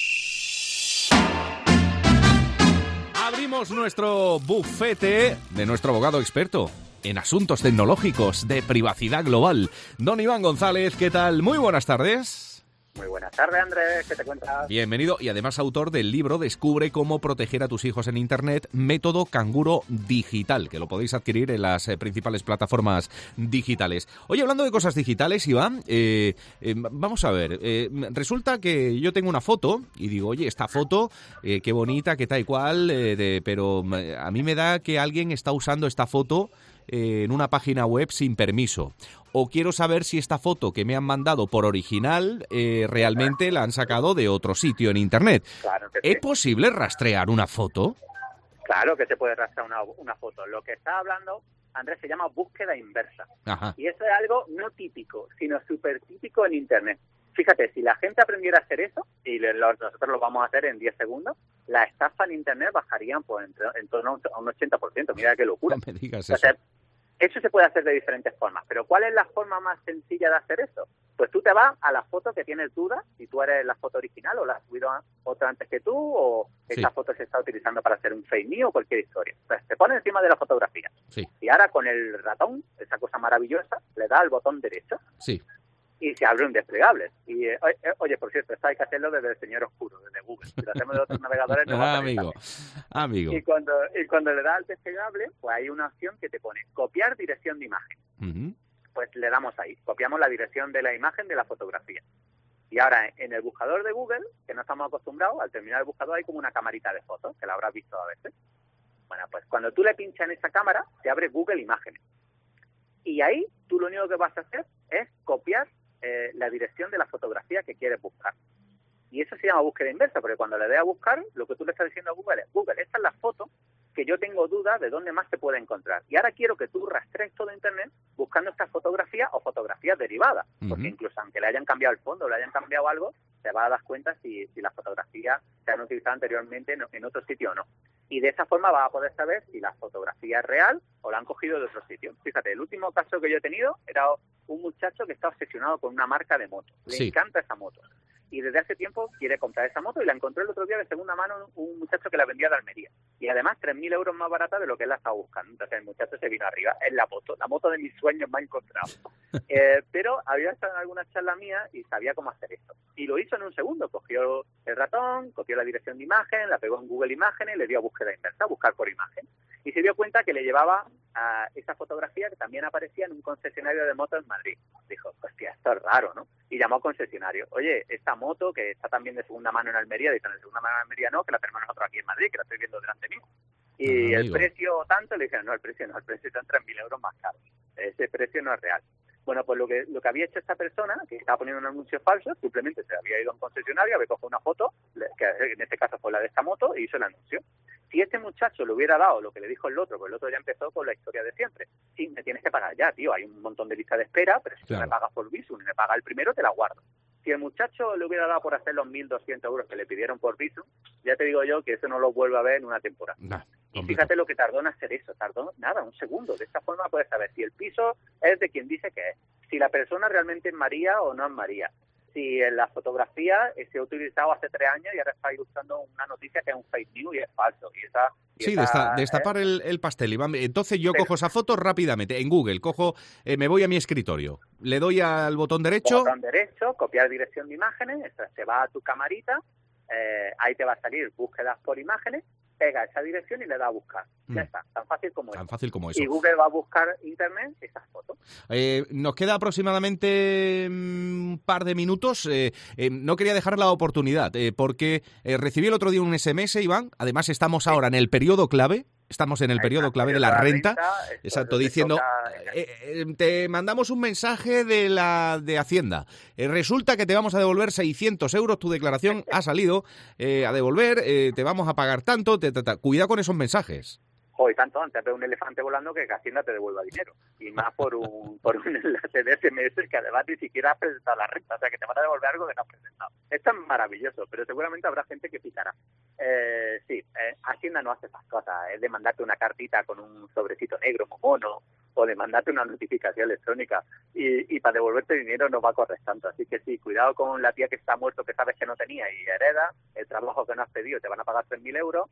S2: Abrimos nuestro bufete de nuestro abogado experto en asuntos tecnológicos de privacidad global. Don Iván González, ¿qué tal? Muy buenas tardes.
S5: Muy buenas tardes, Andrés, ¿qué te cuentas?
S2: Bienvenido, y además autor del libro Descubre cómo proteger a tus hijos en Internet, Método Canguro Digital, que lo podéis adquirir en las eh, principales plataformas digitales. Oye, hablando de cosas digitales, Iván, eh, eh, vamos a ver, eh, resulta que yo tengo una foto y digo, oye, esta foto, eh, qué bonita, qué tal y cual, eh, de, pero a mí me da que alguien está usando esta foto eh, en una página web sin permiso. O quiero saber si esta foto que me han mandado por original eh, realmente la han sacado de otro sitio en Internet.
S5: Claro que
S2: ¿Es
S5: sí.
S2: posible rastrear una foto?
S5: Claro que se puede rastrear una, una foto. Lo que está hablando, Andrés, se llama búsqueda inversa.
S2: Ajá.
S5: Y eso es algo no típico, sino súper típico en Internet. Fíjate, si la gente aprendiera a hacer eso, y le, lo, nosotros lo vamos a hacer en diez segundos, la estafa en Internet bajarían pues, en, en torno a un ochenta por ciento. Mira qué locura.
S2: No me digas
S5: O sea,
S2: eso.
S5: Eso se puede hacer de diferentes formas, pero ¿cuál es la forma más sencilla de hacer eso? Pues tú te vas a la foto que tienes dudas, si tú eres la foto original o la has subido otra antes que tú, o
S2: Sí.
S5: esa foto se está utilizando para hacer un fake news o cualquier historia. Pues te pones encima de la fotografía
S2: Sí,
S5: y ahora con el ratón, esa cosa maravillosa, le das al botón derecho
S2: sí.
S5: y se abre un desplegable. Y eh, oye, oye, por cierto, esto hay que hacerlo desde el señor oscuro, desde Google. Si lo hacemos de otros navegadores no va
S2: Ah,
S5: a salir
S2: amigo,
S5: también.
S2: amigo.
S5: Y cuando, y cuando le das al desplegable, pues hay una opción que te pone copiar dirección de imagen.
S2: Uh-huh.
S5: Pues le damos ahí, copiamos la dirección de la imagen de la fotografía. Y ahora en el buscador de Google, que no estamos acostumbrados, al terminar el buscador hay como una camarita de fotos, que la habrás visto a veces. Bueno, pues cuando tú le pinchas en esa cámara, te abre Google Imágenes. Y ahí tú lo único que vas a hacer es copiar eh, la dirección de la fotografía que quieres buscar. Y eso se llama búsqueda inversa, porque cuando le des a buscar, lo que tú le estás diciendo a Google es, Google, esta es la foto que yo tengo dudas de dónde más se puede encontrar. Y ahora quiero que tú rastrees todo Internet buscando estas fotografías o fotografías derivadas, porque
S2: Uh-huh.
S5: incluso aunque le hayan cambiado el fondo o le hayan cambiado algo, te vas a dar cuenta si, si las fotografías se han utilizado anteriormente en, en otro sitio o no. Y de esa forma vas a poder saber si la fotografía es real o la han cogido de otro sitio. Fíjate, el último caso que yo he tenido era un muchacho que está obsesionado con una marca de moto. Le
S2: Sí.
S5: encanta esa moto. Y desde hace tiempo quiere comprar esa moto y la encontró el otro día de segunda mano un muchacho que la vendía de Almería. Y además tres mil euros más barata de lo que él la estaba buscando. Entonces el muchacho se vino arriba. Es la moto, la moto de mis sueños me ha encontrado. eh, pero había estado en alguna charla mía y sabía cómo hacer esto. Y lo hizo en un segundo. Cogió el ratón, copió la dirección de imagen, la pegó en Google Imágenes y le dio a búsqueda inversa, a buscar por imagen. Y se dio cuenta que le llevaba a esa fotografía que también aparecía en un concesionario de motos en Madrid. Dijo, hostia, esto es raro, ¿no? Y llamó al concesionario. Oye, esta moto que está también de segunda mano en Almería, dice, de segunda mano en Almería no, que la tenemos nosotros aquí en Madrid, que la estoy viendo delante mío. Y
S2: Ah,
S5: el
S2: amigo.
S5: precio tanto, le dijeron, no, el precio no, el precio son tres mil euros más caro. Ese precio no es real. Bueno, pues lo que lo que había hecho esta persona, que estaba poniendo un anuncio falso, simplemente se había ido a un concesionario, había cogido una foto, que en este caso fue la de esta moto, y hizo el anuncio. Si este muchacho le hubiera dado lo que le dijo el otro, pues el otro ya empezó con la historia de siempre. Sí, me tienes que pagar ya, tío, hay un montón de lista de espera, pero si
S2: Claro.
S5: tú me pagas por Bizum y me pagas el primero, te la guardo. Si el muchacho le hubiera dado por hacer los mil doscientos euros que le pidieron por Bizum, ya te digo yo que eso no lo vuelve a ver en una temporada.
S2: Nah,
S5: Y
S2: complicado.
S5: fíjate lo que tardó en hacer eso, tardó nada, un segundo. De esta forma puedes saber si el piso es de quien dice que es, si la persona realmente es María o no es María, si en la fotografía se ha utilizado hace tres años y ahora está ilustrando una noticia que es un fake news y es falso. Y esa, y
S2: sí,
S5: esa,
S2: desta, destapar
S5: ¿eh?
S2: el, el pastel, Iván. Entonces yo
S5: Pero,
S2: cojo esa foto rápidamente, en Google, cojo, eh, me voy a mi escritorio, le doy al botón derecho.
S5: Botón derecho, copiar dirección de imágenes, eso, se va a tu camarita, eh, ahí te va a salir búsquedas por imágenes, pega esa dirección y le da a buscar. Mm. Ya está, tan fácil como
S2: tan
S5: eso.
S2: fácil como eso.
S5: Y Google va a buscar internet esas fotos.
S2: Eh, nos queda aproximadamente un par de minutos. Eh, eh, no quería dejar la oportunidad, eh, porque eh, recibí el otro día un ese eme ese, Iván. Además, estamos ahora en el periodo clave. Estamos en el periodo clave de la renta, exacto, diciendo, eh, eh, te mandamos un mensaje de la de Hacienda, eh, resulta que te vamos a devolver seiscientos euros, tu declaración ha salido eh, a devolver, eh, te vamos a pagar tanto, te, te, te. Cuidado con esos mensajes.
S5: Hoy tanto antes de un elefante volando que Hacienda te devuelva dinero, y más por un por un enlace de ese eme ese que además ni siquiera has presentado la renta, o sea que te van a devolver algo que no has presentado. Esto es maravilloso, pero seguramente habrá gente que picará. Eh, sí, eh, Hacienda no hace esas cosas, es de mandarte una cartita con un sobrecito negro mono, o de mandarte una notificación electrónica, y, y para devolverte dinero no va a correr tanto. Así que sí, cuidado con la tía que está muerto que sabes que no tenía y hereda, el trabajo que no has pedido te van a pagar tres mil euros,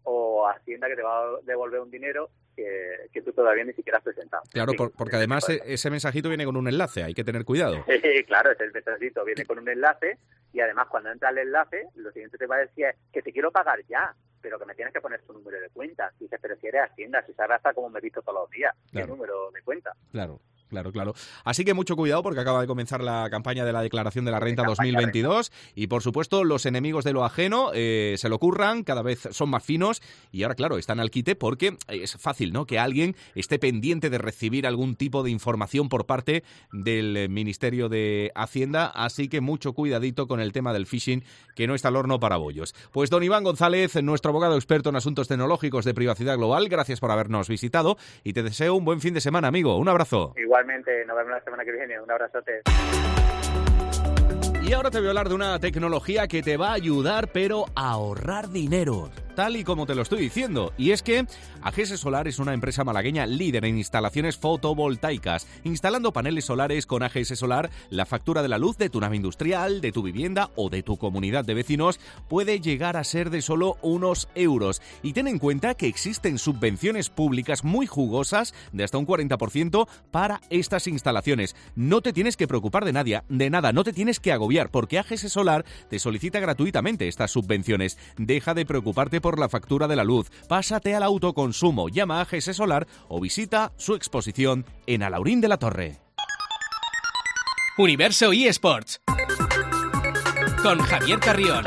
S5: o Hacienda que te va a devolver un dinero que, que tú todavía ni siquiera has presentado.
S2: Claro,
S5: sí,
S2: por, porque además ese mensajito viene con un enlace, hay que tener cuidado.
S5: Claro, ese mensajito viene con un enlace, y además cuando entra el enlace, lo siguiente que te va a decir es que te quiero pagar ya, pero que me tienes que poner tu número de cuenta. Dices, pero si eres Hacienda, si sabes hasta cómo me he visto todos los días,
S2: claro.
S5: ¿Qué número de cuenta?
S2: Claro. Claro, claro. Así que mucho cuidado porque acaba de comenzar la campaña de la declaración de la renta dos mil veintidós y, por supuesto, los enemigos de lo ajeno eh, se lo curran, cada vez son más finos y ahora, claro, están al quite porque es fácil, ¿no?, que alguien esté pendiente de recibir algún tipo de información por parte del Ministerio de Hacienda, así que mucho cuidadito con el tema del phishing, que no está al horno para bollos. Pues don Iván González, nuestro abogado experto en asuntos tecnológicos de privacidad global, gracias por habernos visitado y te deseo un buen fin de semana, amigo. Un abrazo.
S5: Igual. Nos vemos la semana que viene. Un abrazote.
S2: Y ahora te voy a hablar de una tecnología que te va a ayudar, pero a ahorrar dinero, tal y como te lo estoy diciendo. Y es que A G S Solar es una empresa malagueña líder en instalaciones fotovoltaicas. Instalando paneles solares con A G S Solar, la factura de la luz de tu nave industrial, de tu vivienda o de tu comunidad de vecinos puede llegar a ser de solo unos euros. Y ten en cuenta que existen subvenciones públicas muy jugosas de hasta un cuarenta por ciento para estas instalaciones. No te tienes que preocupar de nada, de nada, no te tienes que agobiar, porque A G S Solar te solicita gratuitamente estas subvenciones. Deja de preocuparte por la factura de la luz, pásate al autoconsumo, llama a A G S Solar o visita su exposición en Alaurín de la Torre.
S1: Universo eSports con Javier Carrión.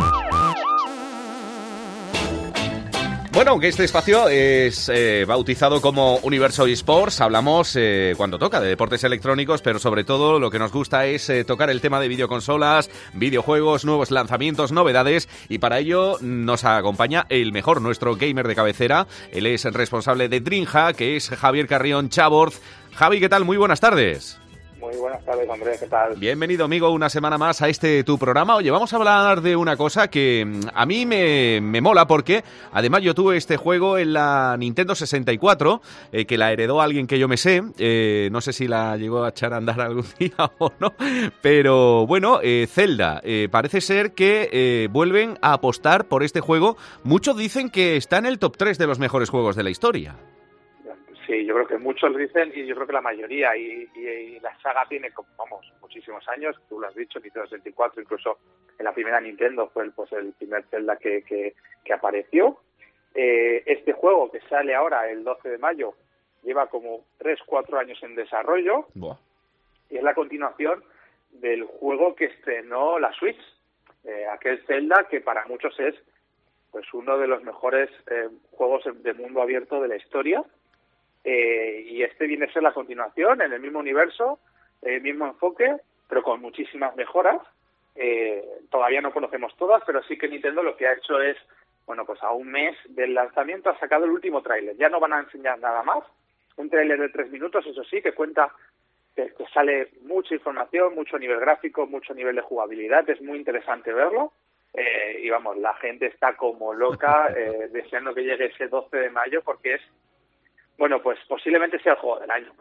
S2: Bueno, aunque este espacio es eh, bautizado como Universo eSports, hablamos eh, cuando toca de deportes electrónicos, pero sobre todo lo que nos gusta es eh, tocar el tema de videoconsolas, videojuegos, nuevos lanzamientos, novedades, y para ello nos acompaña el mejor, nuestro gamer de cabecera. Él es el responsable de DreamHack, que es Javier Carrión Chaborz. Javi, ¿qué tal? Muy buenas tardes.
S6: Muy buenas tardes, Andrés, ¿qué tal?
S2: Bienvenido, amigo, una semana más a este tu programa. Oye, vamos a hablar de una cosa que a mí me, me mola porque, además, yo tuve este juego en la Nintendo sesenta y cuatro, eh, que la heredó alguien que yo me sé. Eh, no sé si la llegó a echar a andar algún día o no, pero bueno, eh, Zelda. Eh, parece ser que eh, vuelven a apostar por este juego. Muchos dicen que está en el top tres de los mejores juegos de la historia.
S6: Sí, yo creo que muchos lo dicen y yo creo que la mayoría. Y, y, y la saga tiene, vamos, muchísimos años, tú lo has dicho, Nintendo sesenta y cuatro, incluso en la primera Nintendo fue el, pues, el primer Zelda que, que, que apareció. Eh, este juego que sale ahora el doce de mayo lleva como tres cuatro años en desarrollo. Buah. Y es la continuación del juego que estrenó la Switch, eh, aquel Zelda que para muchos es pues uno de los mejores eh, juegos de mundo abierto de la historia. Eh, y este viene a ser la continuación, en el mismo universo, el mismo enfoque, pero con muchísimas mejoras. Eh, todavía no conocemos todas, pero sí que Nintendo lo que ha hecho es, bueno, pues a un mes del lanzamiento ha sacado el último tráiler. Ya no van a enseñar nada más. Un tráiler de tres minutos, eso sí, que cuenta que, que sale mucha información, mucho nivel gráfico, mucho nivel de jugabilidad. Es muy interesante verlo. Eh, y vamos, la gente está como loca eh, deseando que llegue ese doce de mayo porque es Bueno, pues posiblemente sea el juego del año.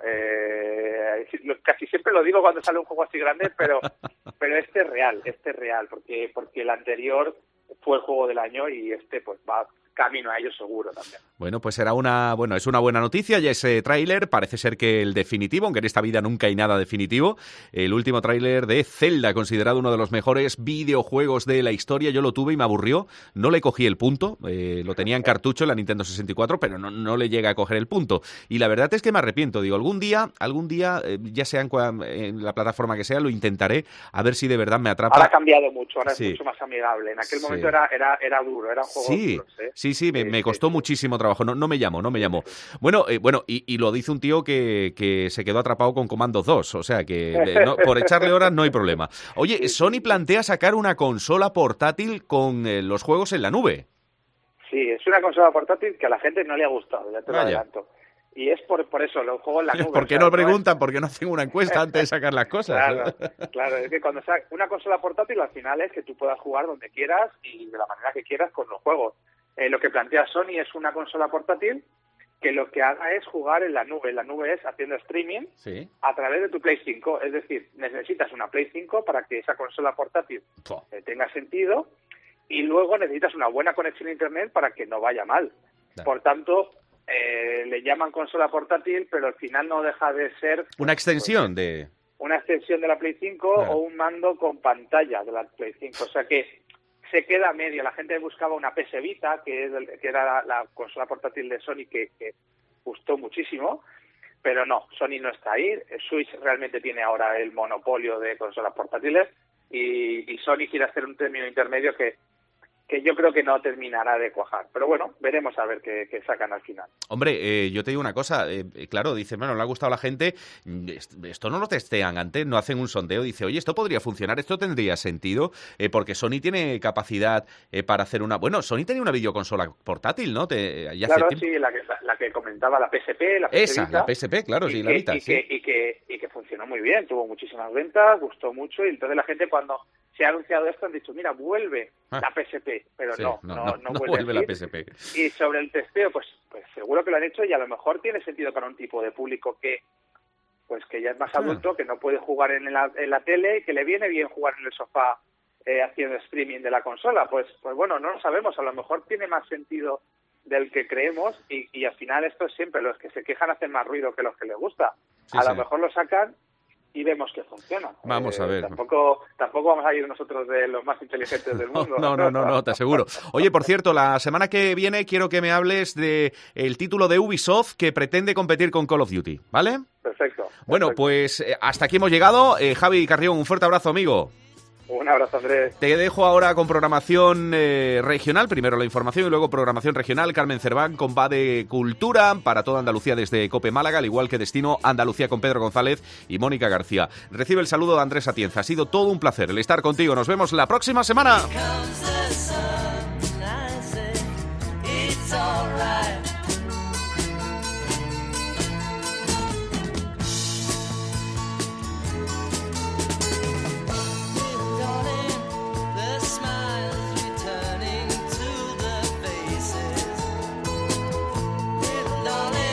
S6: Eh, casi siempre lo digo cuando sale un juego así grande, pero pero este es real, este es real, porque porque el anterior fue el juego del año y este pues va camino a ello seguro también.
S2: Bueno, pues será una, bueno, es una buena noticia ya ese tráiler, parece ser que el definitivo, aunque en esta vida nunca hay nada definitivo, el último tráiler de Zelda, considerado uno de los mejores videojuegos de la historia, yo lo tuve y me aburrió, no le cogí el punto, eh, lo tenía en cartucho en la Nintendo sesenta y cuatro, pero no, no le llega a coger el punto, y la verdad es que me arrepiento, digo, algún día, algún día, eh, ya sea en, en la plataforma que sea, lo intentaré, a ver si de verdad me atrapa.
S6: Ahora ha cambiado mucho, ahora
S2: sí.
S6: es mucho más amigable, en aquel
S2: sí.
S6: momento era, era, era duro, era un juego
S2: sí.
S6: duro, ¿eh?
S2: Sí, sí, me,
S6: sí,
S2: me costó
S6: sí,
S2: muchísimo trabajo. No, no me llamo, no me llamo. Bueno, eh, bueno y, y lo dice un tío que, que se quedó atrapado con Commandos dos. O sea que eh, no, por echarle horas no hay problema. Oye, Sony plantea sacar una consola portátil con eh, los juegos en la nube.
S6: Sí, es una consola portátil que a la gente no le ha gustado, ya te lo
S2: Vaya.
S6: adelanto. Y es por, por eso, los juegos en la nube.
S2: ¿Por qué
S6: o sea,
S2: no preguntan?
S6: es...
S2: ¿Por qué no hacen una encuesta antes de sacar las cosas?
S6: Claro, claro, es que cuando sa... una consola portátil al final es que tú puedas jugar donde quieras y de la manera que quieras con los juegos. Eh, lo que plantea Sony es una consola portátil que lo que haga es jugar en la nube. La nube es haciendo streaming
S2: Sí.
S6: a través de tu Play cinco. Es decir, necesitas una Play cinco para que esa consola portátil eh, tenga sentido y luego necesitas una buena conexión a Internet para que no vaya mal.
S2: Claro.
S6: Por tanto, eh, le llaman consola portátil, pero al final no deja de ser...
S2: Una extensión de...
S6: Una extensión de la Play cinco
S2: Claro.
S6: o un mando con pantalla de la Play cinco. O sea que se queda a medio. La gente buscaba una P S Vita, que, es el, que era la, la consola portátil de Sony, que, que gustó muchísimo, pero no, Sony no está ahí. Switch realmente tiene ahora el monopolio de consolas portátiles y, y Sony quiere hacer un término intermedio que, que yo creo que no terminará de cuajar. Pero bueno, veremos a ver qué, qué sacan al final.
S2: Hombre, eh, yo te digo una cosa, eh, claro, dice, bueno, le ha gustado a la gente, esto no lo testean antes, no hacen un sondeo, dice, oye, esto podría funcionar, esto tendría sentido, eh, porque Sony tiene capacidad eh, para hacer una... Bueno, Sony tenía una videoconsola portátil, ¿no? Te, ya
S6: claro,
S2: hace
S6: sí, la que, la, la que comentaba, la P S P, la P S
S2: Esa,
S6: Vita,
S2: la P S P, claro,
S6: y
S2: sí,
S6: que,
S2: la Vita,
S6: y,
S2: sí.
S6: que, y, que, y que funcionó muy bien, tuvo muchísimas ventas, gustó mucho, y entonces la gente cuando se ha anunciado esto han dicho, mira, vuelve
S2: Ah.
S6: la P S P, pero
S2: Sí,
S6: no,
S2: no,
S6: no,
S2: no,
S6: no,
S2: no
S6: vuelve,
S2: vuelve
S6: a
S2: la
S6: ir.
S2: P S P.
S6: Y sobre el testeo, pues, pues seguro que lo han hecho y a lo mejor tiene sentido para un tipo de público que pues que ya es más
S2: Ah.
S6: adulto, que no puede jugar en la, en la tele y que le viene bien jugar en el sofá eh, haciendo streaming de la consola. Pues, pues bueno, no lo sabemos, a lo mejor tiene más sentido del que creemos y, y al final esto es siempre, los que se quejan hacen más ruido que los que les gusta.
S2: Sí,
S6: a
S2: sí.
S6: lo mejor lo sacan y vemos que funciona.
S2: Vamos a ver.
S6: Tampoco, tampoco vamos a ir nosotros de los más inteligentes del mundo.
S2: No, no, no, no, te aseguro. Oye, por cierto, la semana que viene quiero que me hables de el título de Ubisoft que pretende competir con Call of Duty, ¿vale?
S6: Perfecto.
S2: Bueno,
S6: perfecto.
S2: pues eh, hasta aquí hemos llegado. Eh, Javi Carrión, un fuerte abrazo, amigo.
S6: Un abrazo, Andrés.
S2: Te dejo ahora con programación eh, regional, primero la información y luego programación regional. Carmen Cerván con Va de Cultura para toda Andalucía desde Cope Málaga, al igual que Destino Andalucía con Pedro González y Mónica García. Recibe el saludo de Andrés Atienza. Ha sido todo un placer el estar contigo. Nos vemos la próxima semana.
S7: Darling,